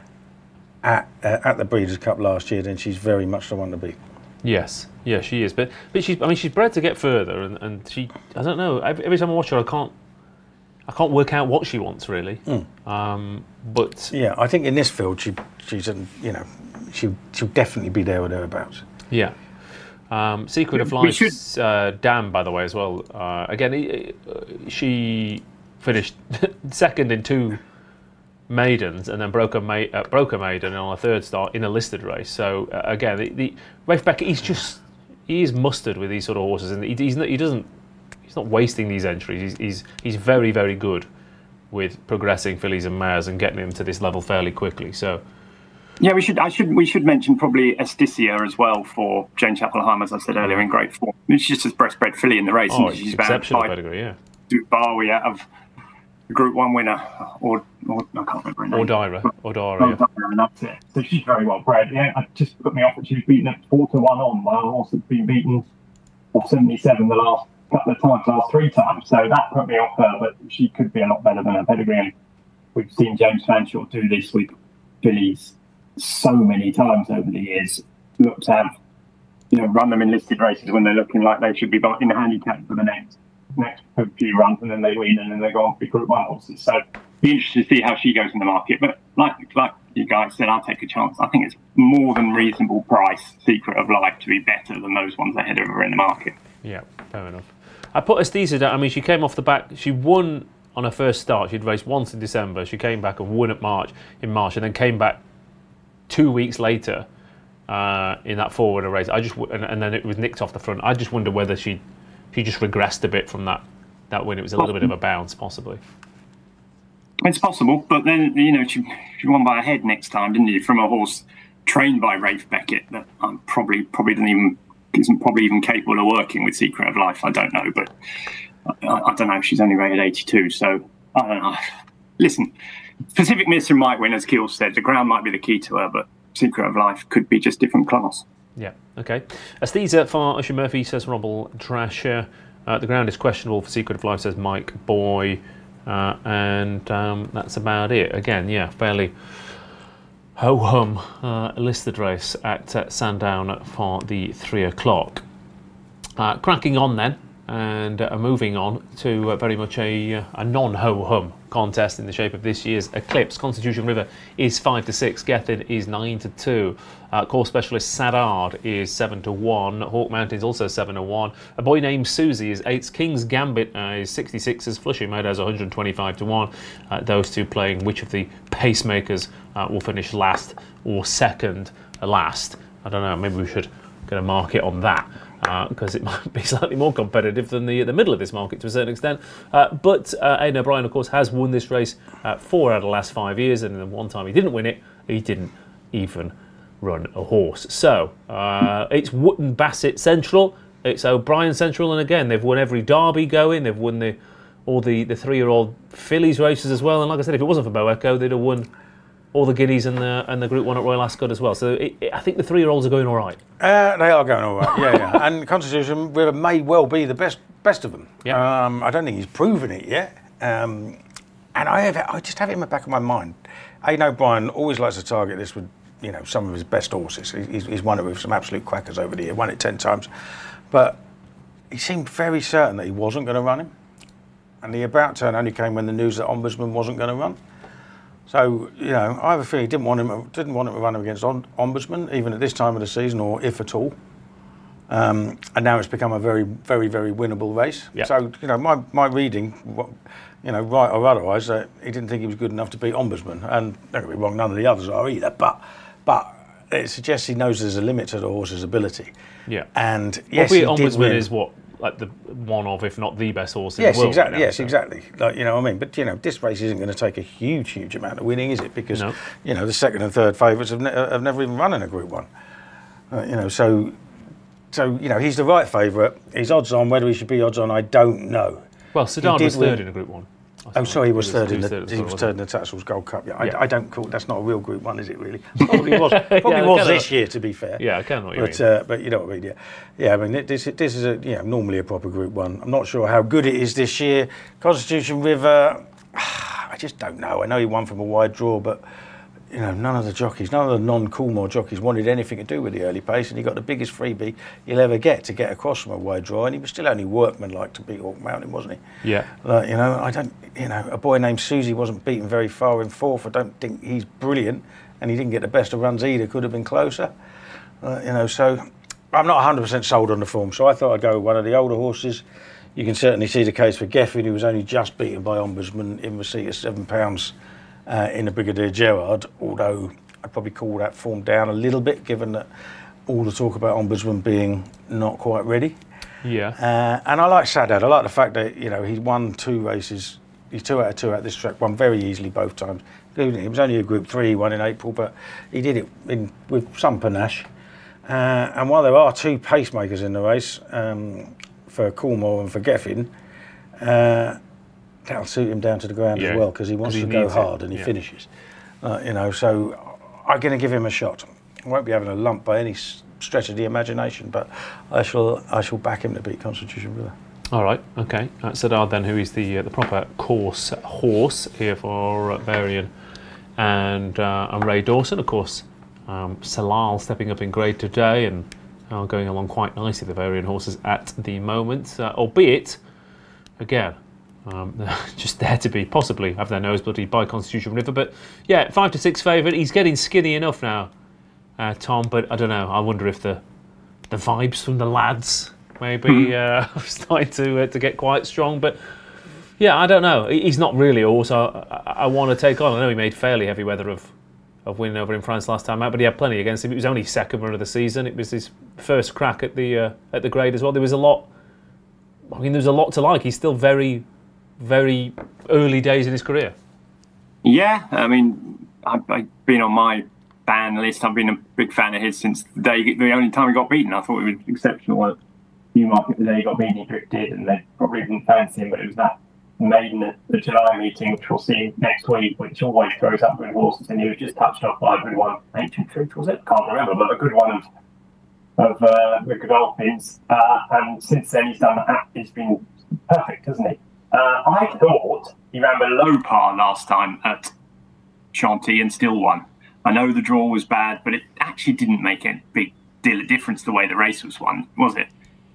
at uh, at the Breeders' Cup last year, then she's very much the one to beat. Yes, yeah, she is. But but she's, I mean, she's bred to get further, and, and she, I don't know. Every time I watch her, I can't, I can't work out what she wants really. Mm. Um, but yeah, I think in this field, she she's an, you know, she she'll definitely be there or thereabouts. Yeah. Um, Secret of Life's uh, Dam, by the way, as well. Uh, again, he, uh, she finished second in two maidens, and then broke a, ma- uh, broke a maiden on a third start in a listed race. So uh, again, the, the Rafe Beckett, he's just he is mustard with these sort of horses, and he, he's not, he doesn't he's not wasting these entries. He's, he's he's very very good with progressing fillies and mares and getting them to this level fairly quickly. So. Yeah, we should. I should. We should mention probably Esticia as well for Jane Chapel-Hyam, as I said earlier, in great form. She's just a breastbred filly in the race. Oh, she's exceptional pedigree, yeah. Barwi out of the Group One winner, or, or I can't remember her name. Ordira, Ordira. Ordira, and that's it. So she's very well bred. Yeah, it just put me off that she was beaten at four to one on by a horse that's been beaten off seventy-seven the last couple of times, last three times. So that put me off her, but she could be a lot better than her pedigree. And we've seen James Fanshawe do this with fillies so many times over the years. Look to have, you know, run them in listed races when they're looking like they should be in a handicap for the next next few runs, and then they win, and then they go on to be Group One horses. So be interested to see how she goes in the market. But like like you guys said, I'll take a chance. I think it's more than reasonable price, Secret of Life, to be better than those ones ahead of her in the market. Yeah, fair enough. I put Esticia down. I mean, she came off the back. She won on her first start. She'd raced once in December. She came back and won at March in March, and then came back two weeks later uh, in that forward race. I just and, and then it was nicked off the front. I just wonder whether she she just regressed a bit from that that win. It was a little bit of a bounce, possibly. It's possible, but then you know she she won by a head next time, didn't she? From a horse trained by Rafe Beckett that um, probably probably doesn't even isn't probably even capable of working with Secret of Life. I don't know, but I, I don't know. She's only rated eighty-two, so I don't know. Listen. Pacific Mission might win, as Keel said. The ground might be the key to her, but Secret of Life could be just different class. Yeah, okay. Esticia for Usher Murphy, says Robble Drasher. Uh, the ground is questionable for Secret of Life, says Mike Boy. Uh, and um, that's about it. Again, yeah, fairly ho-hum uh, listed race at uh, Sandown for the three o'clock. Uh, cracking on then and uh, moving on to uh, very much a, uh, a non-ho-hum contest in the shape of this year's Eclipse. Constitution River is five to six, Gethin is nine to two, uh, course specialist Sadard is seven to one, Hawk Mountain's also seven to one, a boy named Susie is eight, King's Gambit uh, is sixty-six, as Flushing Meadows one hundred twenty-five to one. Uh, those two playing which of the pacemakers uh, will finish last or second last. I don't know, maybe we should get a market on that, because uh, it might be slightly more competitive than the the middle of this market to a certain extent. Uh, but uh, Aidan O'Brien, of course, has won this race uh, four out of the last five years, and the one time he didn't win it, he didn't even run a horse. So uh, it's Wootton Bassett Central, it's O'Brien Central, and again they've won every Derby going, they've won the all the, the three-year-old fillies races as well. And like I said, if it wasn't for Bo Echo, they'd have won all the Guineas and the and the Group One at Royal Ascot as well. So it, it, I think the three-year-olds are going all right. Uh, they are going all right. Yeah, yeah. And Constitution River may well be the best best of them. Yeah. Um, I don't think he's proven it yet. Um, and I have I just have it in the back of my mind. Aidan O'Brien always likes to target this with, you know, some of his best horses. He's, he's won it with some absolute quackers over the year. Won it ten times, but he seemed very certain that he wasn't going to run him. And the about turn only came when the news that Ombudsman wasn't going to run. So, you know, I have a feeling he didn't want him didn't want him to run him against Ombudsman, even at this time of the season, or if at all. Um, and now it's become a very, very, very winnable race. Yep. So, you know, my, my reading, you know, right or otherwise, uh, he didn't think he was good enough to beat Ombudsman. And don't get me wrong, none of the others are either. But, but it suggests he knows there's a limit to the horse's ability. Yeah. And yes, well, he did Ombudsman win. is what, like the one of, if not the best horse in Yes, the world. exactly. Right now, yes, so. exactly. Like, you know what I mean? But, you know, this race isn't going to take a huge, huge amount of winning, is it? Because, No. you know, the second and third favourites have, ne- have never even run in a Group One. Uh, you know, so, so you know, he's the right favourite. He's odds on. Whether he should be odds on, I don't know. Well, Sadard did was third win- in a Group One. Oh, sorry, he was, third in the third as he well, was wasn't third in the Tatsal's Gold Cup. Yeah, I, Yeah. I don't call that's not a real Group One, is it? Really? Probably was. Probably Yeah, was kinda- this year, to be fair. Yeah, I can know what you But mean. uh, but you know what I mean. Yeah, yeah. I mean, this this is a you know normally a proper Group One. I'm not sure how good it is this year. Constitution River, I just don't know. I know he won from a wide draw, but you know none of the jockeys, none of the non-Coolmore jockeys wanted anything to do with the early pace, and he got the biggest freebie you'll ever get to get across from a wide draw, and he was still only workmanlike to beat Hawk Mountain, wasn't he? Yeah. Like, you know, I don't, you know, a boy named Susie wasn't beaten very far in fourth. I don't think he's brilliant, and he didn't get the best of runs either. Could have been closer, uh, you know. So I'm not one hundred percent sold on the form. So I thought I'd go with one of the older horses. You can certainly see the case for Gethin, who was only just beaten by Ombudsman in receipt of seven pounds uh, in the Brigadier Gerard. Although I'd probably call that form down a little bit, given that all the talk about Ombudsman being not quite ready. Yeah. Uh, and I like Sadad. I like the fact that, you know, he won two races. He's two out of two at this track, won very easily both times. It was only a Group Three, he won in April, but he did it in, with some panache. Uh, and while there are two pacemakers in the race, um, for Coolmore and for Gethin, uh, that'll suit him down to the ground Yeah, as well, because he wants 'cause he to go needs it, hard and he yeah. finishes. Uh, you know, so I'm going to give him a shot. I won't be having a lump by any s- stretch of the imagination, but I shall I shall back him to beat Constitution River. All right, okay. Uh, Sadard then, who is the uh, the proper course horse here for uh, Varian and, uh, and Ray Dawson. Of course, um, Salal stepping up in grade today and uh, going along quite nicely, the Varian horses at the moment, uh, albeit, again, um, just there to be possibly have their nose bloodied by Constitution River. But yeah, five to six favourite. He's getting skinny enough now, uh, Tom, but I don't know. I wonder if the the vibes from the lads maybe uh, starting to uh, to get quite strong. But yeah, I don't know. He's not really a horse I, I, I want to take on. I know he made fairly heavy weather of of winning over in France last time out, but he had plenty against him. It was only second run of the season. It was his first crack at the uh, at the grade as well. There was a lot. I mean, there was a lot to like. He's still very, very early days in his career. Yeah, I mean, I've, I've been on my ban list. I've been a big fan of his since the day, the only time he got beaten. I thought it was exceptional at Newmarket the day he got beaten. He drifted, and they probably didn't fancy him, but it was that maiden at the July meeting, which we'll see next week, which always throws up good horses, and he was just touched off by a good one. Ancient Truth, was it? Can't remember, but a good one of of uh, the Godolphins. Uh, and since then, he's done that. He's been perfect, hasn't he? Uh, I thought he ran below par last time at Chantilly and still won. I know the draw was bad, but it actually didn't make a big deal of difference the way the race was won, was it?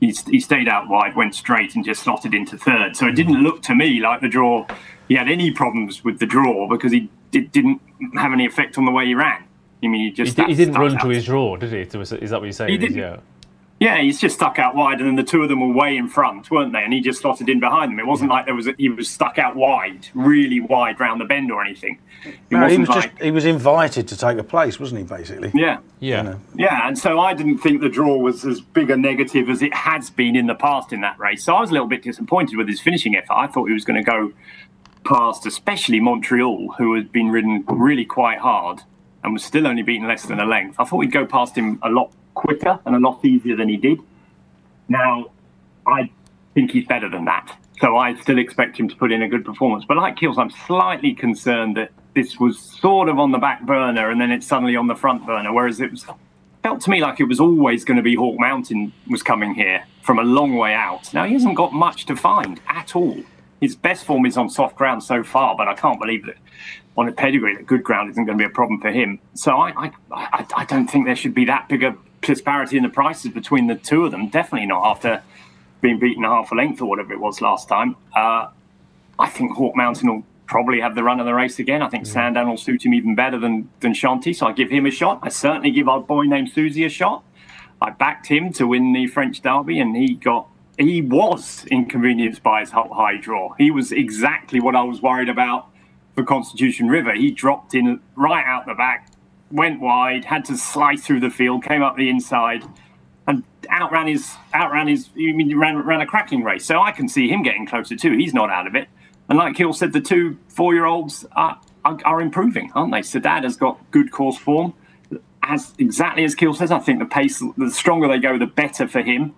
he, he stayed out wide, went straight, and just slotted into third. So it didn't look to me like the draw. He had any problems with the draw because he did, didn't have any effect on the way he ran. I mean, he just he, he didn't run out. to his draw, did he? Is that what you're saying? He didn't. Yeah. Yeah, he's just stuck out wide, and then the two of them were way in front, weren't they? And he just slotted in behind them. It wasn't like there was a, he was stuck out wide, really wide round the bend or anything. It no, he was like, just he was invited to take a place, wasn't he? Basically. Yeah. Yeah. You know. Yeah, and so I didn't think the draw was as big a negative as it has been in the past in that race. So I was a little bit disappointed with his finishing effort. I thought he was going to go past, especially Montreal, who had been ridden really quite hard and was still only beaten less than a length. I thought he'd go past him a lot quicker and a lot easier than he did. Now, I think he's better than that. So I still expect him to put in a good performance. But like Keels, I'm slightly concerned that this was sort of on the back burner and then it's suddenly on the front burner, whereas it was felt to me like it was always going to be Hawk Mountain was coming here from a long way out. Now, he hasn't got much to find at all. His best form is on soft ground so far, but I can't believe that on a pedigree that good ground isn't going to be a problem for him. So I, I, I, I don't think there should be that big a disparity in the prices between the two of them. Definitely not after being beaten half a length or whatever it was last time. Uh, I think Hawk Mountain will probably have the run of the race again. I think mm. Sandown will suit him even better than, than Shanti, so I give him a shot. I certainly give our boy named Susie a shot. I backed him to win the French Derby, and he got he was inconvenienced by his high draw. He was exactly what I was worried about for Constitution River. He dropped in right out the back, went wide, had to slice through the field, came up the inside, and outran his outran his. You mean ran ran a cracking race? So I can see him getting closer too. He's not out of it. And like Hill said, the two four-year-olds are, are are improving, aren't they? Sadat has got good course form, as exactly as Kiel says. I think the pace, the stronger they go, the better for him.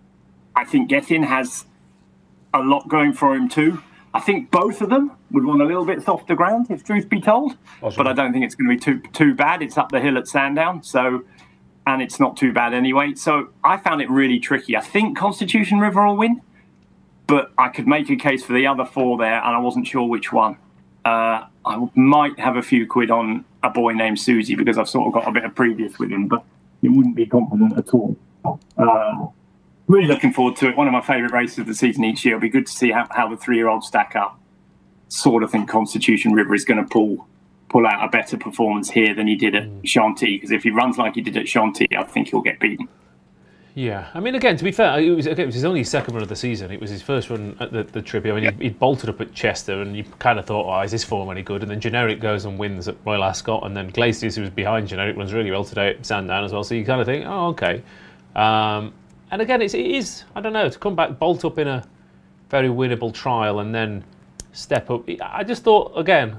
I think Gethin has a lot going for him too. I think both of them would want a little bit softer ground, if truth be told. Awesome. But I don't think it's going to be too too bad. It's up the hill at Sandown, so and it's not too bad anyway. So I found it really tricky. I think Constitution River will win, but I could make a case for the other four there, and I wasn't sure which one. Uh, I might have a few quid on a boy named Susie because I've sort of got a bit of previous with him, but it wouldn't be confident at all. Uh, really looking forward to it. One of my favourite races of the season each year. It'll be good to see how, how the three-year-olds stack up. Sort of think Constitution River is going to pull pull out a better performance here than he did at mm. Shanti, because if he runs like he did at Shanti, I think he'll get beaten. Yeah, I mean, again, to be fair, it was, it was his only second run of the season. It was his first run at the, the Tribute. I mean, he, he bolted up at Chester, and you kind of thought, oh, is this form any good? And then Generic goes and wins at Royal Ascot, and then Glaciers, who was behind Generic, runs really well today at Sandown as well. So you kind of think, oh, okay. Um, and again, it's, it is, I don't know, to come back, bolt up in a very winnable trial, and then step up. I just thought, again...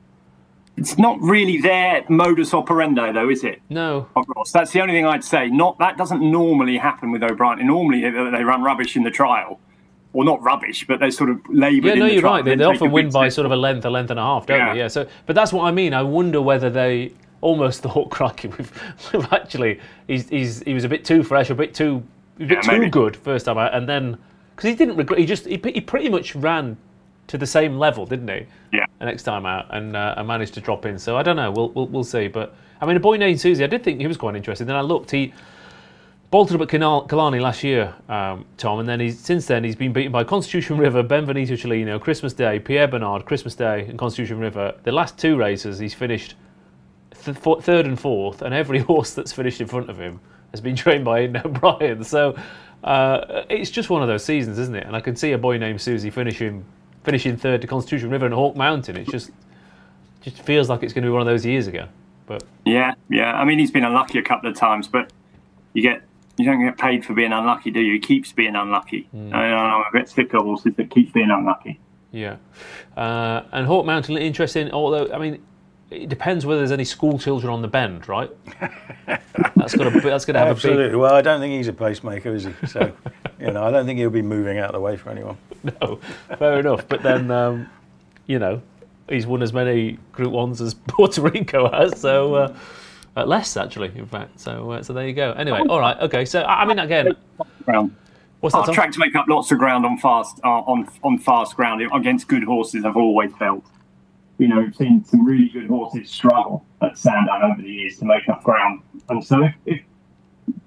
It's not really their modus operandi, though, is it? No. Ross? That's the only thing I'd say. Not that doesn't normally happen with O'Brien. Normally, they, they run rubbish in the trial. Well, not rubbish, but they sort of labour yeah, in no, the you're trial. right. They, they often win by sort of a length, a length and a half, don't yeah. they? Yeah. So, but that's what I mean. I wonder whether they almost thought, crikey, we've, we've actually, he's, he's, he was a bit too fresh, a bit too, a bit yeah, too maybe. good first time out, and then because he didn't regret, he just he, he pretty much ran to the same level, didn't he? Yeah. The next time out, and uh, and managed to drop in. So I don't know. We'll we'll, we'll see. But I mean, a boy named Susie, I did think he was quite interesting. Then I looked. He bolted up at Killarney, Killarney last year, um, Tom, and then he's since then he's been beaten by Constitution River, Benvenuto Cellino, Christmas Day, Pierre Bernard, Christmas Day, and Constitution River. The last two races, he's finished th- th- third and fourth, and every horse that's finished in front of him has been trained by Aidan O'Brien. So uh, it's just one of those seasons, isn't it? And I can see a boy named Susie finishing. Finishing third to Constitution River and Hawk Mountain, it just just feels like it's going to be one of those years ago. But yeah, yeah. I mean, he's been unlucky a couple of times, but you get you don't get paid for being unlucky, do you? He keeps being unlucky. Mm. I mean, I'm a bit sick of horses that keeps being unlucky. Yeah, uh, and Hawk Mountain interesting. Although I mean, it depends whether there's any school children on the bend, right? That's got to that's going to have Absolutely. a big. Well, I don't think he's a pacemaker, is he? So you know, I don't think he'll be moving out of the way for anyone. No, fair enough. But then, um, you know, he's won as many Group Ones as Puerto Rico has, so uh, uh, less actually, in fact. So, uh, so there you go. Anyway, all right, okay. So, I mean, again, what's that? Track to make up lots of ground on fast uh, on on fast ground against good horses. I've always felt, you know, we've seen some really good horses struggle at Sandown over the years to make up ground, and so if, if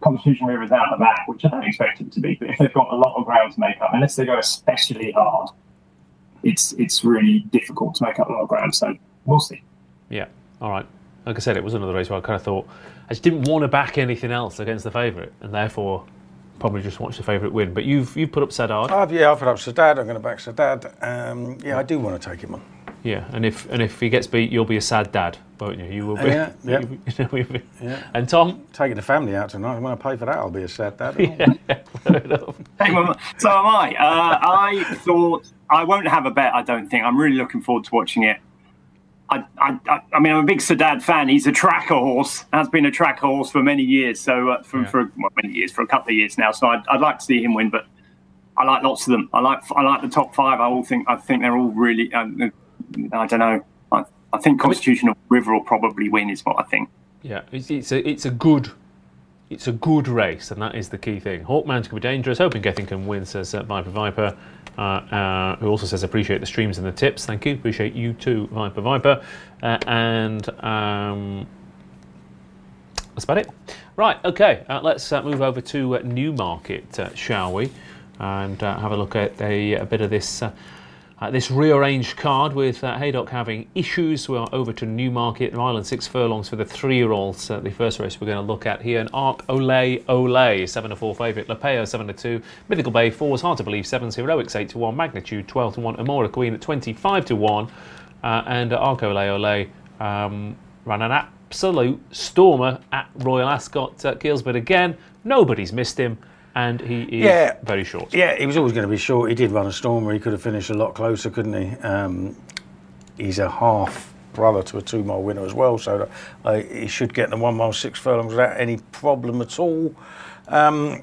Constitution River's out of that, which I don't expect it to be, but if they've got a lot of ground to make up, unless they go especially hard, it's it's really difficult to make up a lot of ground. So we'll see. Yeah, all right. Like I said, it was another race where I kind of thought I just didn't want to back anything else against the favourite, and therefore probably just watch the favourite win. But you've you've put up Sadard. Uh, yeah, I've put up Sadard. I'm going to back Sadard. Um, yeah, I do want to take him on. Yeah, and if and if he gets beat, you'll be a sad dad, won't you? You will be. Yeah, yeah. You, you know, you'll be. Yeah. And Tom? Taking the family out tonight. When I pay for that, I'll be a sad dad. Yeah, fair enough. So am I. Uh, I thought I won't have a bet. I don't think. I'm really looking forward to watching it. I, I, I mean, I'm a big Sadard fan. He's a tracker horse. Has been a tracker horse for many years. So uh, for, yeah. for well, many years, for a couple of years now. So I'd, I'd like to see him win. But I like lots of them. I like I like the top five. I all think I think they're all really. Um, I don't know. I, I think Constitutional River will probably win. Is what I think. Yeah, it's, it's a it's a good. It's a good race, and that is the key thing. Hawkman's can be dangerous. Hoping Gethin can win, says uh, Viper Viper, uh, uh, who also says appreciate the streams and the tips. Thank you. Appreciate you too, Viper Viper. Uh, and um, that's about it. Right, okay. Uh, let's uh, move over to uh, Newmarket, uh, shall we? And uh, have a look at a, a bit of this uh, uh, this rearranged card with uh, Haydock having issues. We're over to Newmarket, Ireland, six furlongs for the three-year-olds. Uh, the first race we're going to look at here. And Arc Olay Olay, seven to four favourite. Lapeo, seven to two. Mythical Bay, fours, Hard to Believe, sevens. Heroics, eight to one. Magnitude, twelve to one. Amora Queen at twenty-five to one. Uh, and uh, Arc Olay Olay um, ran an absolute stormer at Royal Ascot uh, Kilsford again. Nobody's missed him. And he is yeah. very short. Yeah, he was always going to be short. He did run a stormer. He could have finished a lot closer, couldn't he? Um, he's a half brother to a two-mile winner as well, so that, uh, he should get the one mile six furlongs without any problem at all. Um,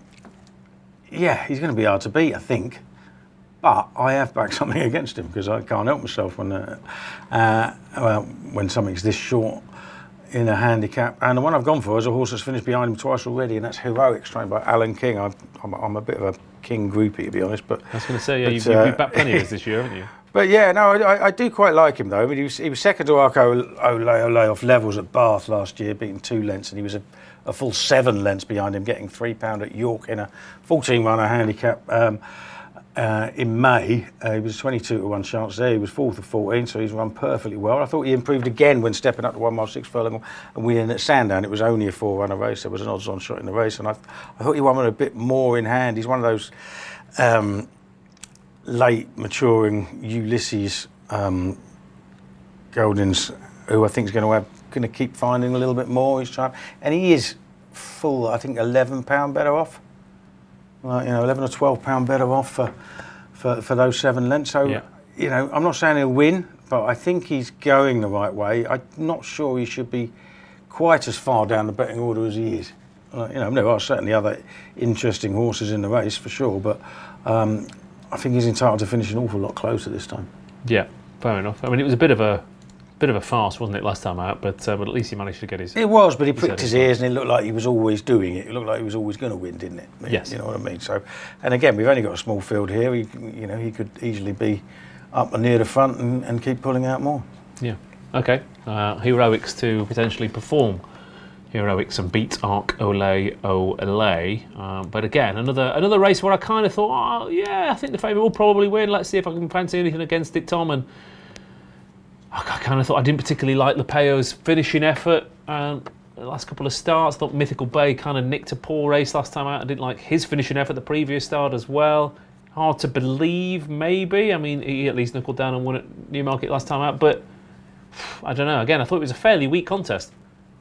yeah, he's going to be hard to beat, I think. But I have backed something against him because I can't help myself when uh, uh, well, when something's this short in a handicap. And the one I've gone for is a horse that's finished behind him twice already, and that's Heroics, trained by Alan King. I'm, I'm, I'm a bit of a King groupie, to be honest. But I was going to say, yeah, but, you've, uh, you've backed plenty of this this year, haven't you? But yeah, no, I, I do quite like him though. I mean, he was, he was second to Arco Olay Olay off levels at Bath last year, beating two lengths, and he was a, a full seven lengths behind him, getting three pound at York in a fourteen runner handicap. Um, Uh, in May, uh, he was twenty-two to one chance there. He was fourth of fourteen, so he's run perfectly well. I thought he improved again when stepping up to one mile six furlong and winning at Sandown. It was only a four-runner race. There was an odds-on shot in the race, and I, I thought he won with a bit more in hand. He's one of those um, late maturing Ulysses um, Goldings who I think is going to have going to keep finding a little bit more. He's trying, and he is full. I think eleven pound better off. Like, you know, eleven or twelve pound better off for, for for those seven lengths. So, yeah. you know, I'm not saying he'll win, but I think he's going the right way. I'm not sure he should be quite as far down the betting order as he is. Uh, you know, there are certainly other interesting horses in the race for sure, but um, I think he's entitled to finish an awful lot closer this time. Yeah, fair enough. I mean, it was a bit of a bit of a farce, wasn't it, last time out? But uh, but at least he managed to get his. It was, but he pricked his ears, and it looked like he was always doing it. It looked like he was always going to win, didn't it? Yes. You know what I mean. So, and again, we've only got a small field here. He, you know, he could easily be up and near the front and, and keep pulling out more. Yeah. Okay. Uh, Heroics to potentially perform Heroics and beat Arc Olay Olay. Uh, but again, another another race where I kind of thought, oh yeah, I think the favourite will probably win. Let's see if I can fancy anything against it, Tom. And I kind of thought I didn't particularly like Lepeo's finishing effort. Um, the last couple of starts, I thought Mythical Bay kind of nicked a poor race last time out. I didn't like his finishing effort the previous start as well. Hard to Believe, maybe. I mean, he at least knuckled down and won at Newmarket last time out. But I don't know. Again, I thought it was a fairly weak contest.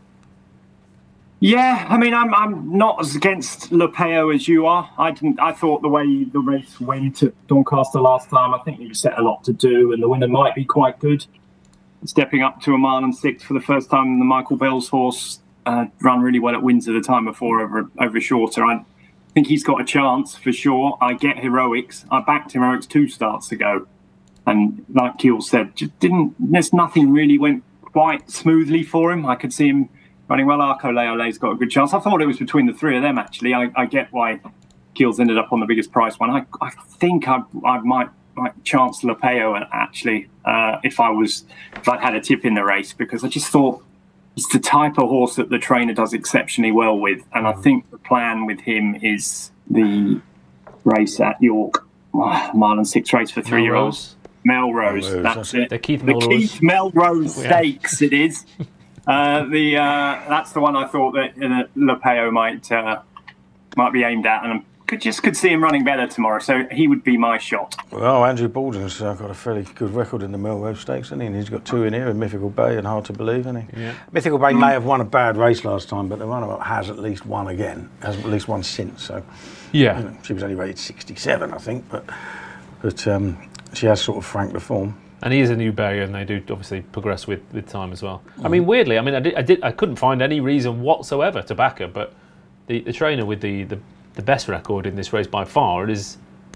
Yeah, I mean, I'm I'm not as against Lepeo as you are. I didn't. I thought the way the race went at Doncaster last time, I think he was set a lot to do, and the winner might be quite good. Stepping up to a mile and six for the first time, the Michael Bell's horse uh, ran really well at Windsor the time before over over shorter. I think he's got a chance for sure. I get Heroics. I backed Heroics two starts ago, and like Keel said, just didn't. There's nothing really went quite smoothly for him. I could see him running well. Arc Olay Olay's got a good chance. I thought it was between the three of them actually. I, I get why Keel's ended up on the biggest price one. I I think I I might. Like chance Lepeo actually, uh, if I was, if I'd had a tip in the race, because I just thought it's the type of horse that the trainer does exceptionally well with. And I think the plan with him is the race at York, oh, mile and six race for three-year-olds. Melrose, Melrose, that's it. The Keith The Melrose. Keith Melrose Yeah. Stakes, it is. uh, the uh, that's the one I thought that uh, Lepeo might uh, might be aimed at, and I could just could see him running better tomorrow. So he would be my shot. Well, Andrew Baldwin's uh, got a fairly good record in the Melrose Stakes, hasn't he? And he's got two in here, in Mythical Bay and Hard to Believe, hasn't he? Yeah. Mythical Bay may have won a bad race last time, but the runner-up has at least won again, has at least won since. So Yeah. you know, she was only rated sixty-seven, I think, but but um, she has sort of franked the form. And he is a new barrier, and they do obviously progress with, with time as well. I mean, weirdly, I mean, I did, I did, I couldn't find any reason whatsoever to back her, but the, the trainer with the, the, the best record in this race by far is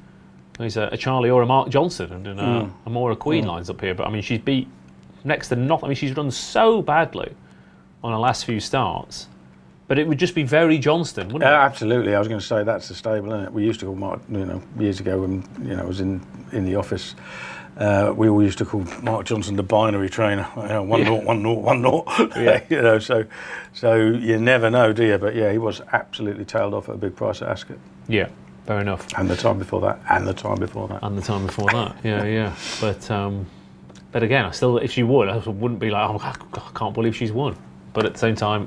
he's a, a Charlie or a Mark Johnson, and, and a, Mm. a Maura Queen lines up here. But I mean, she's beat next to nothing. I mean, she's run so badly on her last few starts, but it would just be very Johnston, wouldn't Uh, it? absolutely, I was going to say that's the stable, isn't it? We used to call Mark, you know, years ago when you know I was in in the office. Uh, we all used to call Mark Johnson the binary trainer. You know, one Yeah. naught, one naught, one naught. Yeah. you know, so so you never know, do you? But yeah, he was absolutely tailed off at a big price at Ascot, Yeah, fair enough. and the time before that, and the time before that. And the time before that, yeah, yeah. But um, but again, I still, if she won, I wouldn't be like, oh, I can't believe she's won. But at the same time,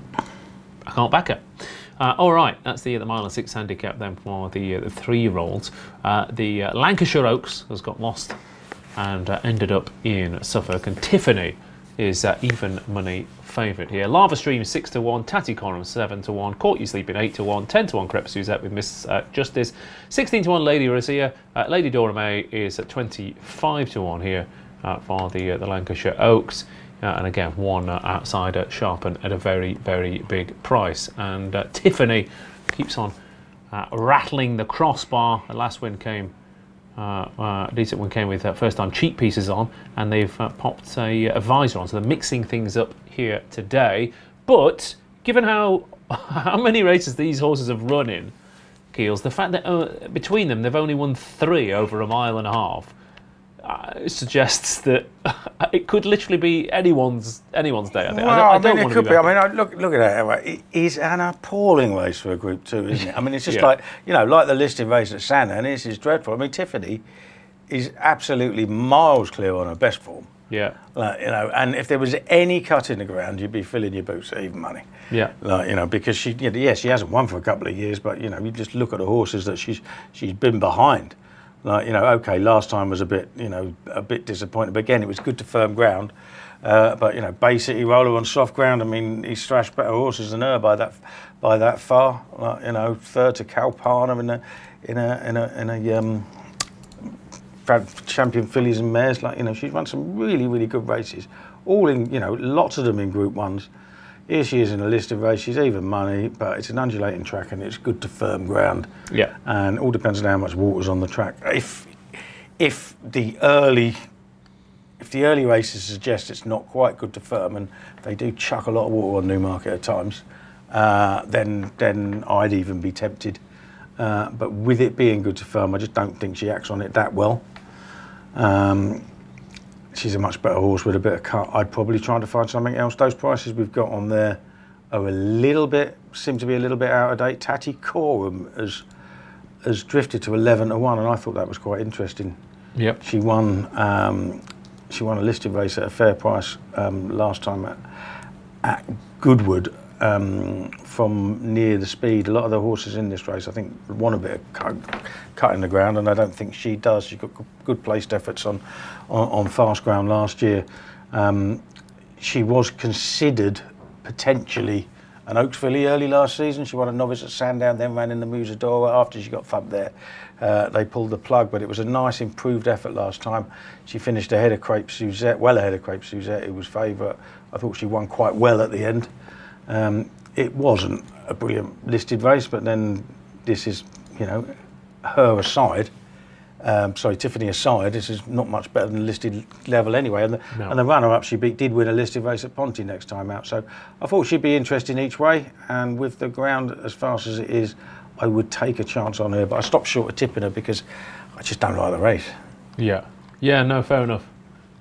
I can't back her. Uh, all right, that's the the mile and six handicap then for the uh, the three-year-olds. Uh, the uh, Lancashire Oaks has got lost and uh, ended up in Suffolk, and Tiffany is uh, even money favourite here. Lava Stream six to one, Tatty Coram seven to one, Caught You Sleeping eight to one, ten to one Crepe Suzette with Miss uh, Justice, sixteen to one Lady Razia, uh, Lady Dora May is at twenty-five to one here uh, for the uh, the Lancashire Oaks. Uh, and again, one uh, outsider Sharpen at a very, very big price. And uh, Tiffany keeps on uh, rattling the crossbar. The last win came, uh, uh, decent one came with uh, first time cheap pieces on, and they've uh, popped a, a visor on. So they're mixing things up here today. But given how how many races these horses have run in, Keels, the fact that uh, between them they've only won three over a mile and a half, Uh, suggests that it could literally be anyone's anyone's day. I think. Well, I don't, I I, don't mean, want it to could be. be. I back. mean, I look look at it. Right? It is an appalling race for a Group Two, isn't it? I mean, it's just Yeah. like you know, like the listed race at Sandown. This is dreadful. I mean, Tiffany is absolutely miles clear on her best form. Yeah, Like, you know, and if there was any cut in the ground, you'd be filling your boots at even money. yeah, Like, you know, because she, you know, yes, she hasn't won for a couple of years, but you know, you just look at the horses that she's she's been behind. Like, you know, okay, last time was a bit, you know, a bit disappointing, but again, it was good to firm ground. Uh, but you know, Bay City Roller on soft ground. I mean, he's thrashed better horses than her by that by that far. Like, you know, third to Calpana in a in a in a in a um, champion fillies and mares. Like, you know, she's run some really really good races, all in, you know, lots of them in Group Ones. Here she is in a listed race. She's even money, but it's an undulating track and it's good to firm ground. yeah, And all depends on how much water's on the track. If if the early if the early races suggest it's not quite good to firm, and they do chuck a lot of water on Newmarket at times, uh, then then I'd even be tempted. Uh, but with it being good to firm, I just don't think she acts on it that well. Um, she's a much better horse with a bit of cut. I'd probably try to find something else. Those prices we've got on there are a little bit, seem to be a little bit out of date. Tatty Coram has has drifted to eleven to one, and I thought that was quite interesting. yep, She won um, she won a listed race at a fair price um, last time at, at Goodwood um, from near the speed. A lot of the horses in this race, I think, want a bit of cut, cut in the ground, and I don't think she does. She got good placed efforts on, on, on fast ground last year. Um, she was considered potentially an Oaks filly early last season. She won a novice at Sandown, then ran in the Musadora. After she got thumped there, uh, they pulled the plug, but it was a nice improved effort last time. She finished ahead of Crepe Suzette, well ahead of Crepe Suzette, who was favourite. I thought she won quite well at the end. Um, it wasn't a brilliant listed race, but then this is, you know, her aside, um, sorry, Tiffany aside, this is not much better than the listed level anyway. And the, No. and the runner-up she beat did win a listed race at Ponty next time out. So I thought she'd be interesting each way. And with the ground as fast as it is, I would take a chance on her. But I stopped short of tipping her because I just don't like the race. yeah, yeah. No, fair enough.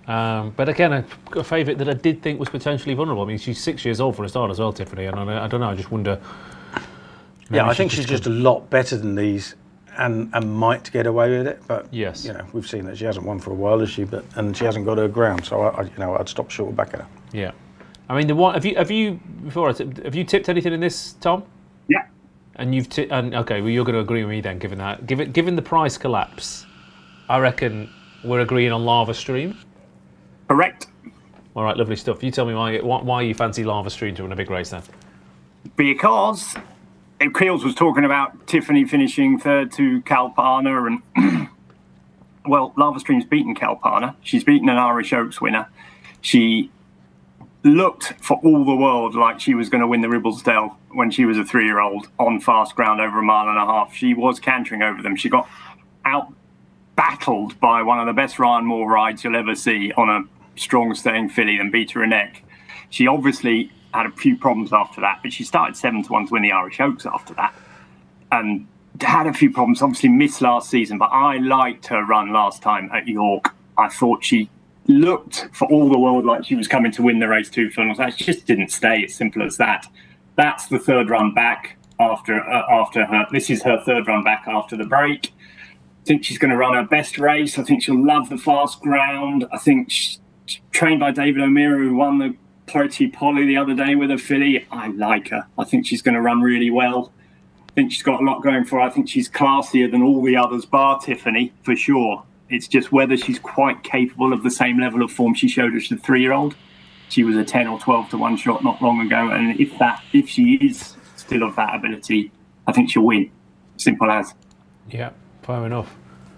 Um, but again, a, a favourite that I did think was potentially vulnerable. I mean, she's six years old for a start as well, Tiffany, and I, I don't know, I just wonder... Yeah, I think she's just a lot better than these and, and might get away with it, but, yes. you know, we've seen that she hasn't won for a while, has she? But And she hasn't got her ground, so, I, I you know, I'd stop short of backing her. Yeah. I mean, the one, have you, have you, before I tip, have you tipped anything in this, Tom? Yeah. And you've, t- and okay, well, you're going to agree with me then, given that. Given, given the price collapse, I reckon we're agreeing on Lava Stream. Correct. All right, lovely stuff. You tell me why why you fancy Lava Stream to win a big race then. Because Keels was talking about Tiffany finishing third to Kalpana, and well, Lava Stream's beaten Kalpana. She's beaten an Irish Oaks winner. She looked for all the world like she was going to win the Ribblesdale when she was a three-year-old on fast ground over a mile and a half. She was cantering over them. She got out battled by one of the best Ryan Moore rides you'll ever see on a strong staying filly and beat her a neck. She obviously had a few problems after that, but she started seven to one to win the Irish Oaks after that, and had a few problems. Obviously missed last season, but I liked her run last time at York. I thought she looked for all the world like she was coming to win the race two furlongs. That just didn't stay. As simple as that. That's the third run back after uh, after her. This is her third run back after the break. I think she's going to run her best race. I think she'll love the fast ground. I think she's trained by David O'Meara, who won the Pretty Polly the other day with a filly. I like her. I think she's going to run really well. I think she's got a lot going for her. I think she's classier than all the others, bar Tiffany, for sure. It's just whether she's quite capable of the same level of form she showed as a three-year-old. She was a ten or twelve to one shot not long ago, and if that, if she is still of that ability, I think she'll win. Simple as. Yeah, fair enough.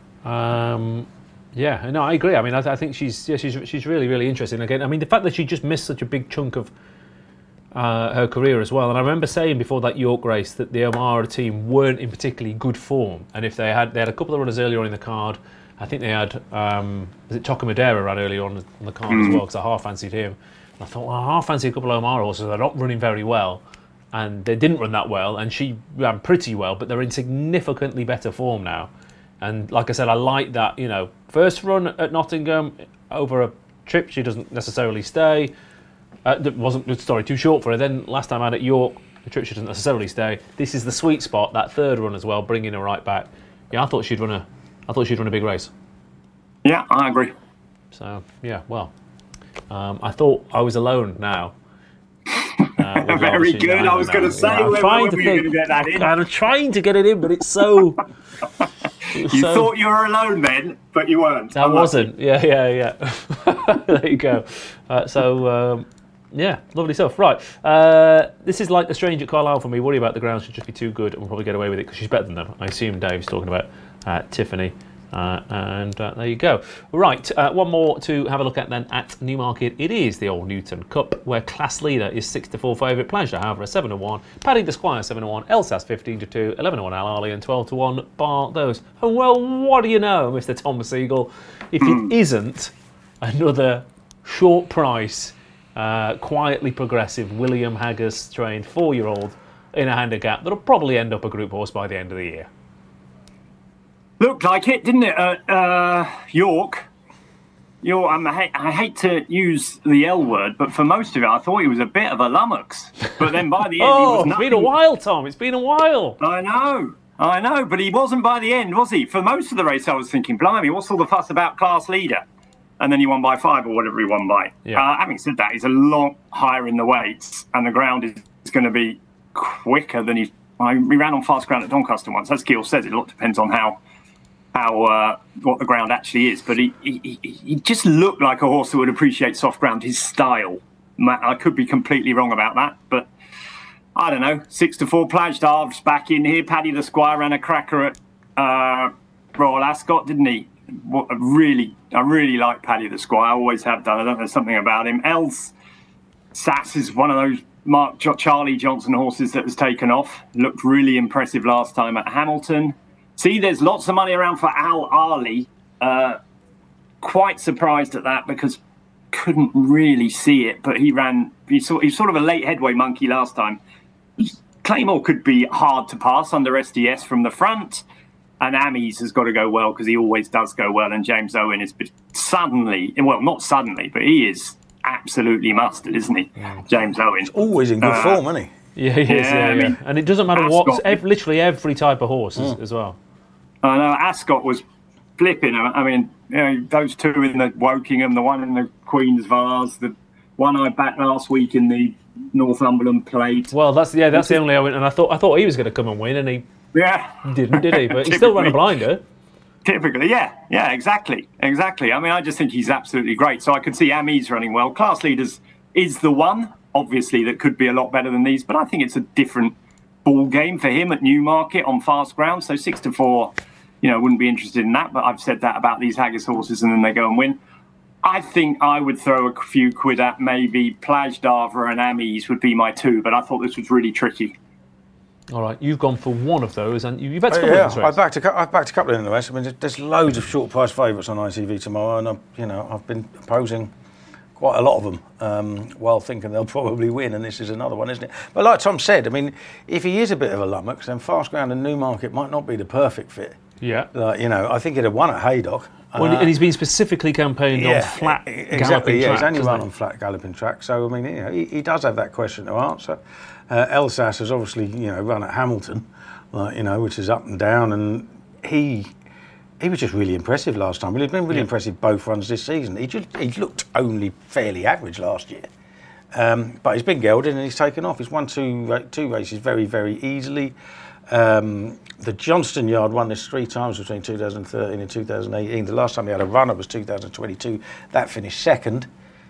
Um, yeah, no, I agree. I mean, I, I think she's yeah, she's she's really really interesting. Again, I mean, the fact that she just missed such a big chunk of uh, her career as well. And I remember saying before that York race that the O'Meara team weren't in particularly good form, and if they had they had a couple of runners earlier on in the card. I think they had, um, was it Tokamadera ran earlier on on the card mm. as well, because I half fancied him. And I thought, well, I half fancied a couple of O'Meara horses. They're not running very well, and they didn't run that well, and she ran pretty well, but they're in significantly better form now. And like I said, I like that, you know, first run at Nottingham over a trip, she doesn't necessarily stay. Uh, that wasn't, sorry, too short for her. Then last time out at York, the trip she doesn't necessarily stay. This is the sweet spot, that third run as well, bringing her right back. Yeah, I thought she'd run a, I thought she'd run a big race. Yeah, I agree. So yeah, well, um, I thought I was alone now. Uh, Very good. I was going to say, yeah, I'm trying to think. Get that in. I'm trying to get it in, but it's so. You so, thought you were alone then, but you weren't. I wasn't. Yeah, yeah, yeah. There you go. Uh, so, um, yeah, lovely stuff. Right. Uh, this is like the strange at Carlisle for me. Worry about the ground should just be too good and we'll probably get away with it because she's better than them. I assume Dave's talking about uh, Tiffany. Uh, and uh, there you go. Right, uh, one more to have a look at then at Newmarket. It is the Old Newton Cup, where Class Leader is six to four favourite, Plage de Havre seven to one, Paddy the Squire seven to one, Elsas fifteen to two, eleven to one Al Arley and twelve to one bar those. And well, what do you know, Mister Tom Siegel, if it isn't another short price, uh, quietly progressive William Haggas trained four-year-old in a handicap that'll probably end up a group horse by the end of the year. Looked like it, didn't it? Uh, uh, York. York. Um, I, hate, I hate to use the L word, but for most of it, I thought he was a bit of a lummox. But then by the end, oh, he was it's nothing. been a while, Tom. It's been a while. I know, I know, but he wasn't by the end, was he? For most of the race, I was thinking, blimey, what's all the fuss about Class Leader? And then he won by five or whatever he won by. Yeah. Uh, having said that, he's a lot higher in the weights, and the ground is, is going to be quicker than he's. I, he ran on fast ground at Doncaster once. As Gill says, it a lot depends on how. How uh, what the ground actually is, but he, he he just looked like a horse that would appreciate soft ground. His style, I could be completely wrong about that, but I don't know. Six to four, Plage de Havre's back in here. Paddy the Squire ran a cracker at uh, Royal Ascot, didn't he? What a really, I really like Paddy the Squire. I always have done. I don't know something about him. Els Sass is one of those Mark Charlie Johnson horses that has taken off. Looked really impressive last time at Hamilton. See, there's lots of money around for Al Arley. Uh, quite surprised at that because couldn't really see it, but he ran. He saw, he's sort of a late headway monkey last time. Claymore could be hard to pass under S D S from the front. and Amies has got to go well because he always does go well. And James Owen is suddenly, well, not suddenly, but he is absolutely mustard, isn't he? Yeah. James Owen. He's always in good uh, form, isn't he? Yeah, he is. Yeah, yeah, I mean, yeah. And it doesn't matter Ascot, what, ev- literally every type of horse mm. as, as well. I know Ascot was flipping. I mean, you know, those two in the Wokingham, the one in the Queen's Vase, the one I backed last week in the Northumberland Plate. Well, that's yeah, that's the only Owen, and I thought I thought he was going to come and win, and he yeah didn't, did he? But he still ran a blinder. Typically, yeah, yeah, exactly, exactly. I mean, I just think he's absolutely great. So I could see Amies running well. Class Leaders is the one, obviously, that could be a lot better than these, but I think it's a different ball game for him at Newmarket on fast ground. So six to four, you know, wouldn't be interested in that. But I've said that about these Haggis horses, and then they go and win. I think I would throw a few quid at maybe Plage d'Arvor and Amies would be my two, but I thought this was really tricky. All right, you've gone for one of those, and you've had a couple uh, yeah, of those races. I've backed a, I've backed a couple in the race. I mean, there's loads of short price favourites on I T V tomorrow, and I'm, you know, I've been opposing quite a lot of them um, while thinking they'll probably win, and this is another one, isn't it? But like Tom said, I mean, if he is a bit of a lummox, then Fast Ground and Newmarket might not be the perfect fit. Yeah. Like, you know, I think he'd have won at Haydock. Well, uh, and he's been specifically campaigned yeah, on flat exactly, galloping yeah, tracks. He's only run he? on flat galloping track, so I mean, you know, he, he does have that question to answer. Uh, Elsas has obviously, you know, run at Hamilton, like, you know, which is up and down, and he he was just really impressive last time. He's been really yeah. impressive both runs this season. He just he looked only fairly average last year, um, but he's been gelded and he's taken off. He's won two two races very very easily. Um, the Johnston Yard won this three times between two thousand thirteen and two thousand eighteen. The last time he had a runner was two thousand twenty-two. That finished second.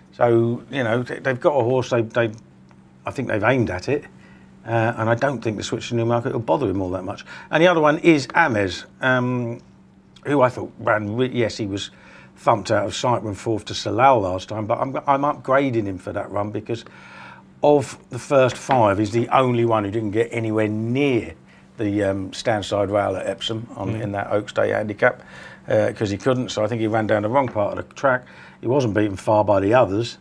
So, you know, they've got a horse, they, they, I think they've aimed at it. Uh, and I don't think the switch to Newmarket will bother him all that much. And the other one is Ames, um, who I thought ran, re- yes, he was thumped out of sight when fourth to Salal last time, but I'm, I'm upgrading him for that run because of the first five, he's the only one who didn't get anywhere near the um, Standside rail at Epsom on, mm. in that Oaks Day handicap because uh, he couldn't. So I think he ran down the wrong part of the track. He wasn't beaten far by the others.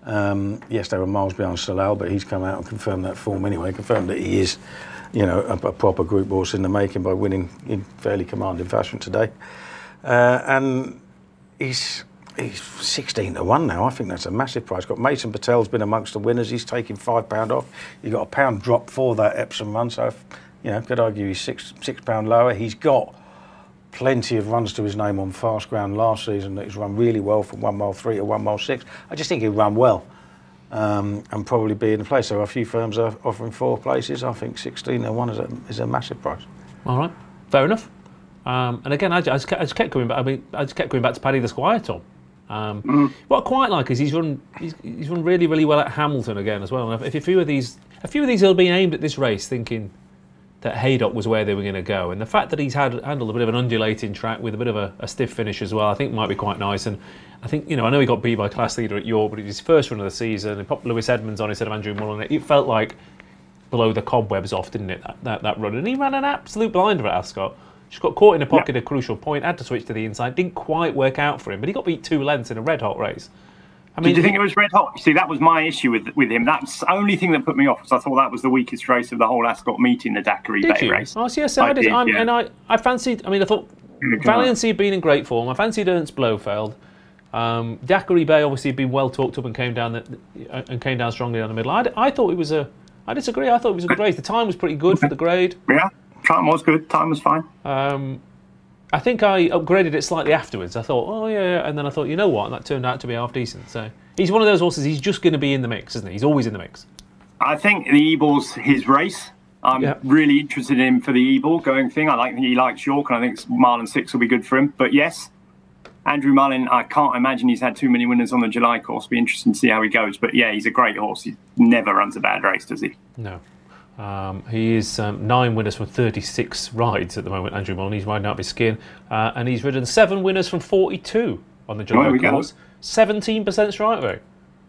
Um, yes, they were miles behind Salal, but he's come out and confirmed that form anyway. Confirmed that he is, you know, a, a proper group horse in the making by winning in fairly commanding fashion today. Uh, and he's he's sixteen to one now. I think that's a massive price. Got Mason Patel's been amongst the winners. He's taking five pound off. He got a pound drop for that Epsom run. So, if, you know, could argue he's six six pound lower. He's got plenty of runs to his name on fast ground last season that he's run really well from one mile three to one mile six. I just think he'll run well um, and probably be in the place. So a few firms are offering four places. I think sixteen to one is a, is a massive price. All right, fair enough. Um, and again, I just, I just kept going back. I mean, I just kept going back to Paddy the Squire, Tom. Um, mm. What I quite like is he's run he's, he's run really really well at Hamilton again as well. And if a few of these a few of these have been aimed at this race, thinking that Haydock was where they were going to go, and the fact that he's had handled a bit of an undulating track with a bit of a, a stiff finish as well, I think might be quite nice. And I think, you know, I know he got beat by Class Leader at York, but it was his first run of the season. He popped Lewis Edmonds on instead of Andrew Mullen. It felt like below the cobwebs off, didn't it? That that, that run, and he ran an absolute blinder at Ascot. Just got caught in a pocket yeah. at a crucial point, had to switch to the inside. Didn't quite work out for him, but he got beat two lengths in a red hot race. I mean, did you think it was red hot? See, that was my issue with with him. That's the only thing that put me off, because I thought that was the weakest race of the whole Ascot meeting, the Daiquiri did Bay you? race. Oh, yes, I, I did. did I'm, yeah. And I, I fancied, I mean, I thought Valiancy had been in great form. I fancied Ernst Blofeld. Um, Daiquiri Bay obviously had been well talked up and came down the, and came down strongly down the middle. I, I thought it was a, I disagree. I thought it was a good race. The time was pretty good for the grade. Yeah, time was good. Time was fine. Um, I think I upgraded it slightly afterwards. I thought, oh yeah, yeah, and then I thought, you know what, and that turned out to be half decent. So he's one of those horses. He's just going to be in the mix, isn't he? He's always in the mix. I think the Eble's his race. I'm yeah. really interested in him for the Eble going thing. I like he likes York, and I think Marlin Six will be good for him. But yes, Andrew Mullin, I can't imagine he's had too many winners on the July course. Be interesting to see how he goes. But yeah, he's a great horse. He never runs a bad race, does he? No. Um, he is um, nine winners from thirty-six rides at the moment, Andrew Mullen. He's riding out of his skin. Uh, and he's ridden seven winners from forty-two on the July course. Go. seventeen percent strike rate.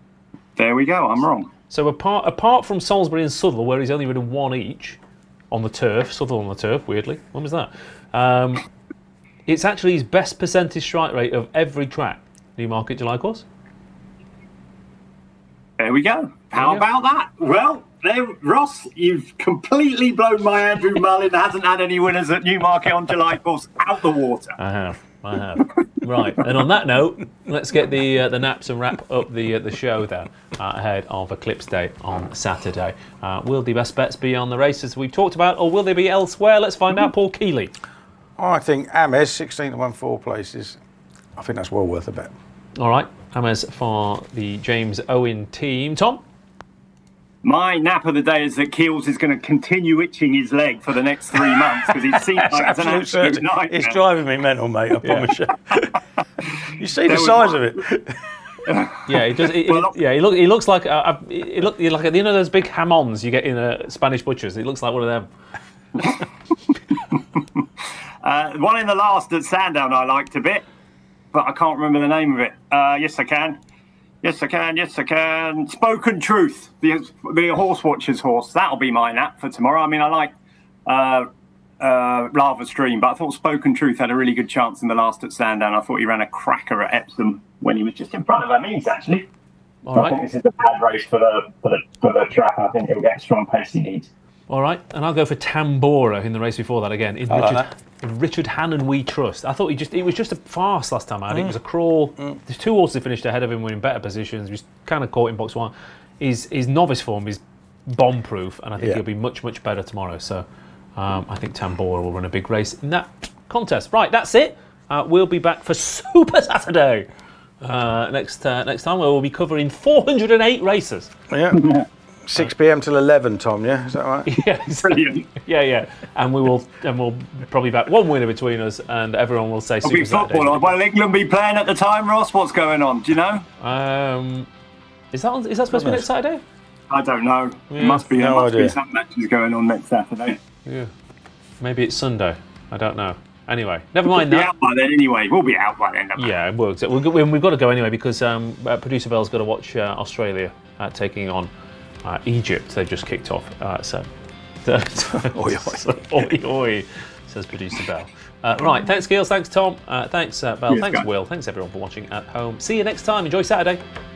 There we go. I'm wrong. So apart apart from Salisbury and Southwell, where he's only ridden one each on the turf, Southwell on the turf, weirdly. When was that? Um, it's actually his best percentage strike rate of every track, Newmarket July course. There we go. How about that? Well, There, Ross, you've completely blown my Andrew Mullin hasn't had any winners at Newmarket on July course out the water. I have, I have. Right, and on that note, let's get the uh, the naps and wrap up the uh, the show then uh, ahead of Eclipse Day on Saturday. Uh, will the best bets be on the races we've talked about, or will they be elsewhere? Let's find out. Paul Keeley. I think Ames sixteen to one four places. I think that's well worth a bet. All right, Ames for the James Owen team. Tom. My nap of the day is that Keels is going to continue itching his leg for the next three months because it seems like it's an Absolute absolute certainty. nightmare. It's driving me mental, mate. I promise you. You see the There was size one- of it. Yeah, he does. He, Well, he- yeah, he look. He looks like. Uh, he look like you know those big ham-ons you get in a Spanish butchers. He looks like one of them. Uh, one in the last at Sandown I liked a bit, but I can't remember the name of it. Uh, yes, I can. Yes, I can. Yes, I can. Spoken Truth, the the horse watcher's horse. That'll be my nap for tomorrow. I mean, I like uh, uh, Lava Stream, but I thought Spoken Truth had a really good chance in the last at Sandown. I thought he ran a cracker at Epsom when he was just in front of Hermes, actually. All So I think right, this is a bad race for the for the for the track. I think he'll get strong pace he needs. all right, and I'll go for Tambora in the race before that again. In I like Richard, in Richard Hannon, we trust. I thought he just. It was just a farce last time out. It was a crawl. There's two horses that finished ahead of him, were in better positions. He was kind of caught in box one. His his novice form is bomb-proof, and I think Yeah. he'll be much much better tomorrow. So um, I think Tambora will run a big race in that contest. Right, that's it. Uh, we'll be back for Super Saturday uh, next uh, next time, where we'll be covering four hundred eight races. Yeah. six p.m. till eleven, Tom, yeah? Is that right? Yes. Brilliant. Yeah, yeah, and we will, and we'll probably back one winner between us, and everyone will say It'll Super be football. Saturday. Will England be playing at the time, Ross? What's going on? Do you know? Um, is that is that supposed to be next Saturday? I don't know. It must be. There no must idea. be some matches going on next Saturday. Yeah, maybe it's Sunday. I don't know. Anyway, never mind We'll be that. out by then anyway. We'll be out by then. Yeah, it works. We've got, we've got to go anyway because um, uh, producer Bell's got to watch uh, Australia uh, taking on uh, Egypt. They've just kicked off. Uh, so, Oi, oi, oi, says producer Bell. Uh, right, thanks, Giles. Thanks, Tom. Uh, thanks, uh, Bell. Yes, thanks, guys. Will. Thanks, everyone, for watching at home. See you next time. Enjoy Saturday.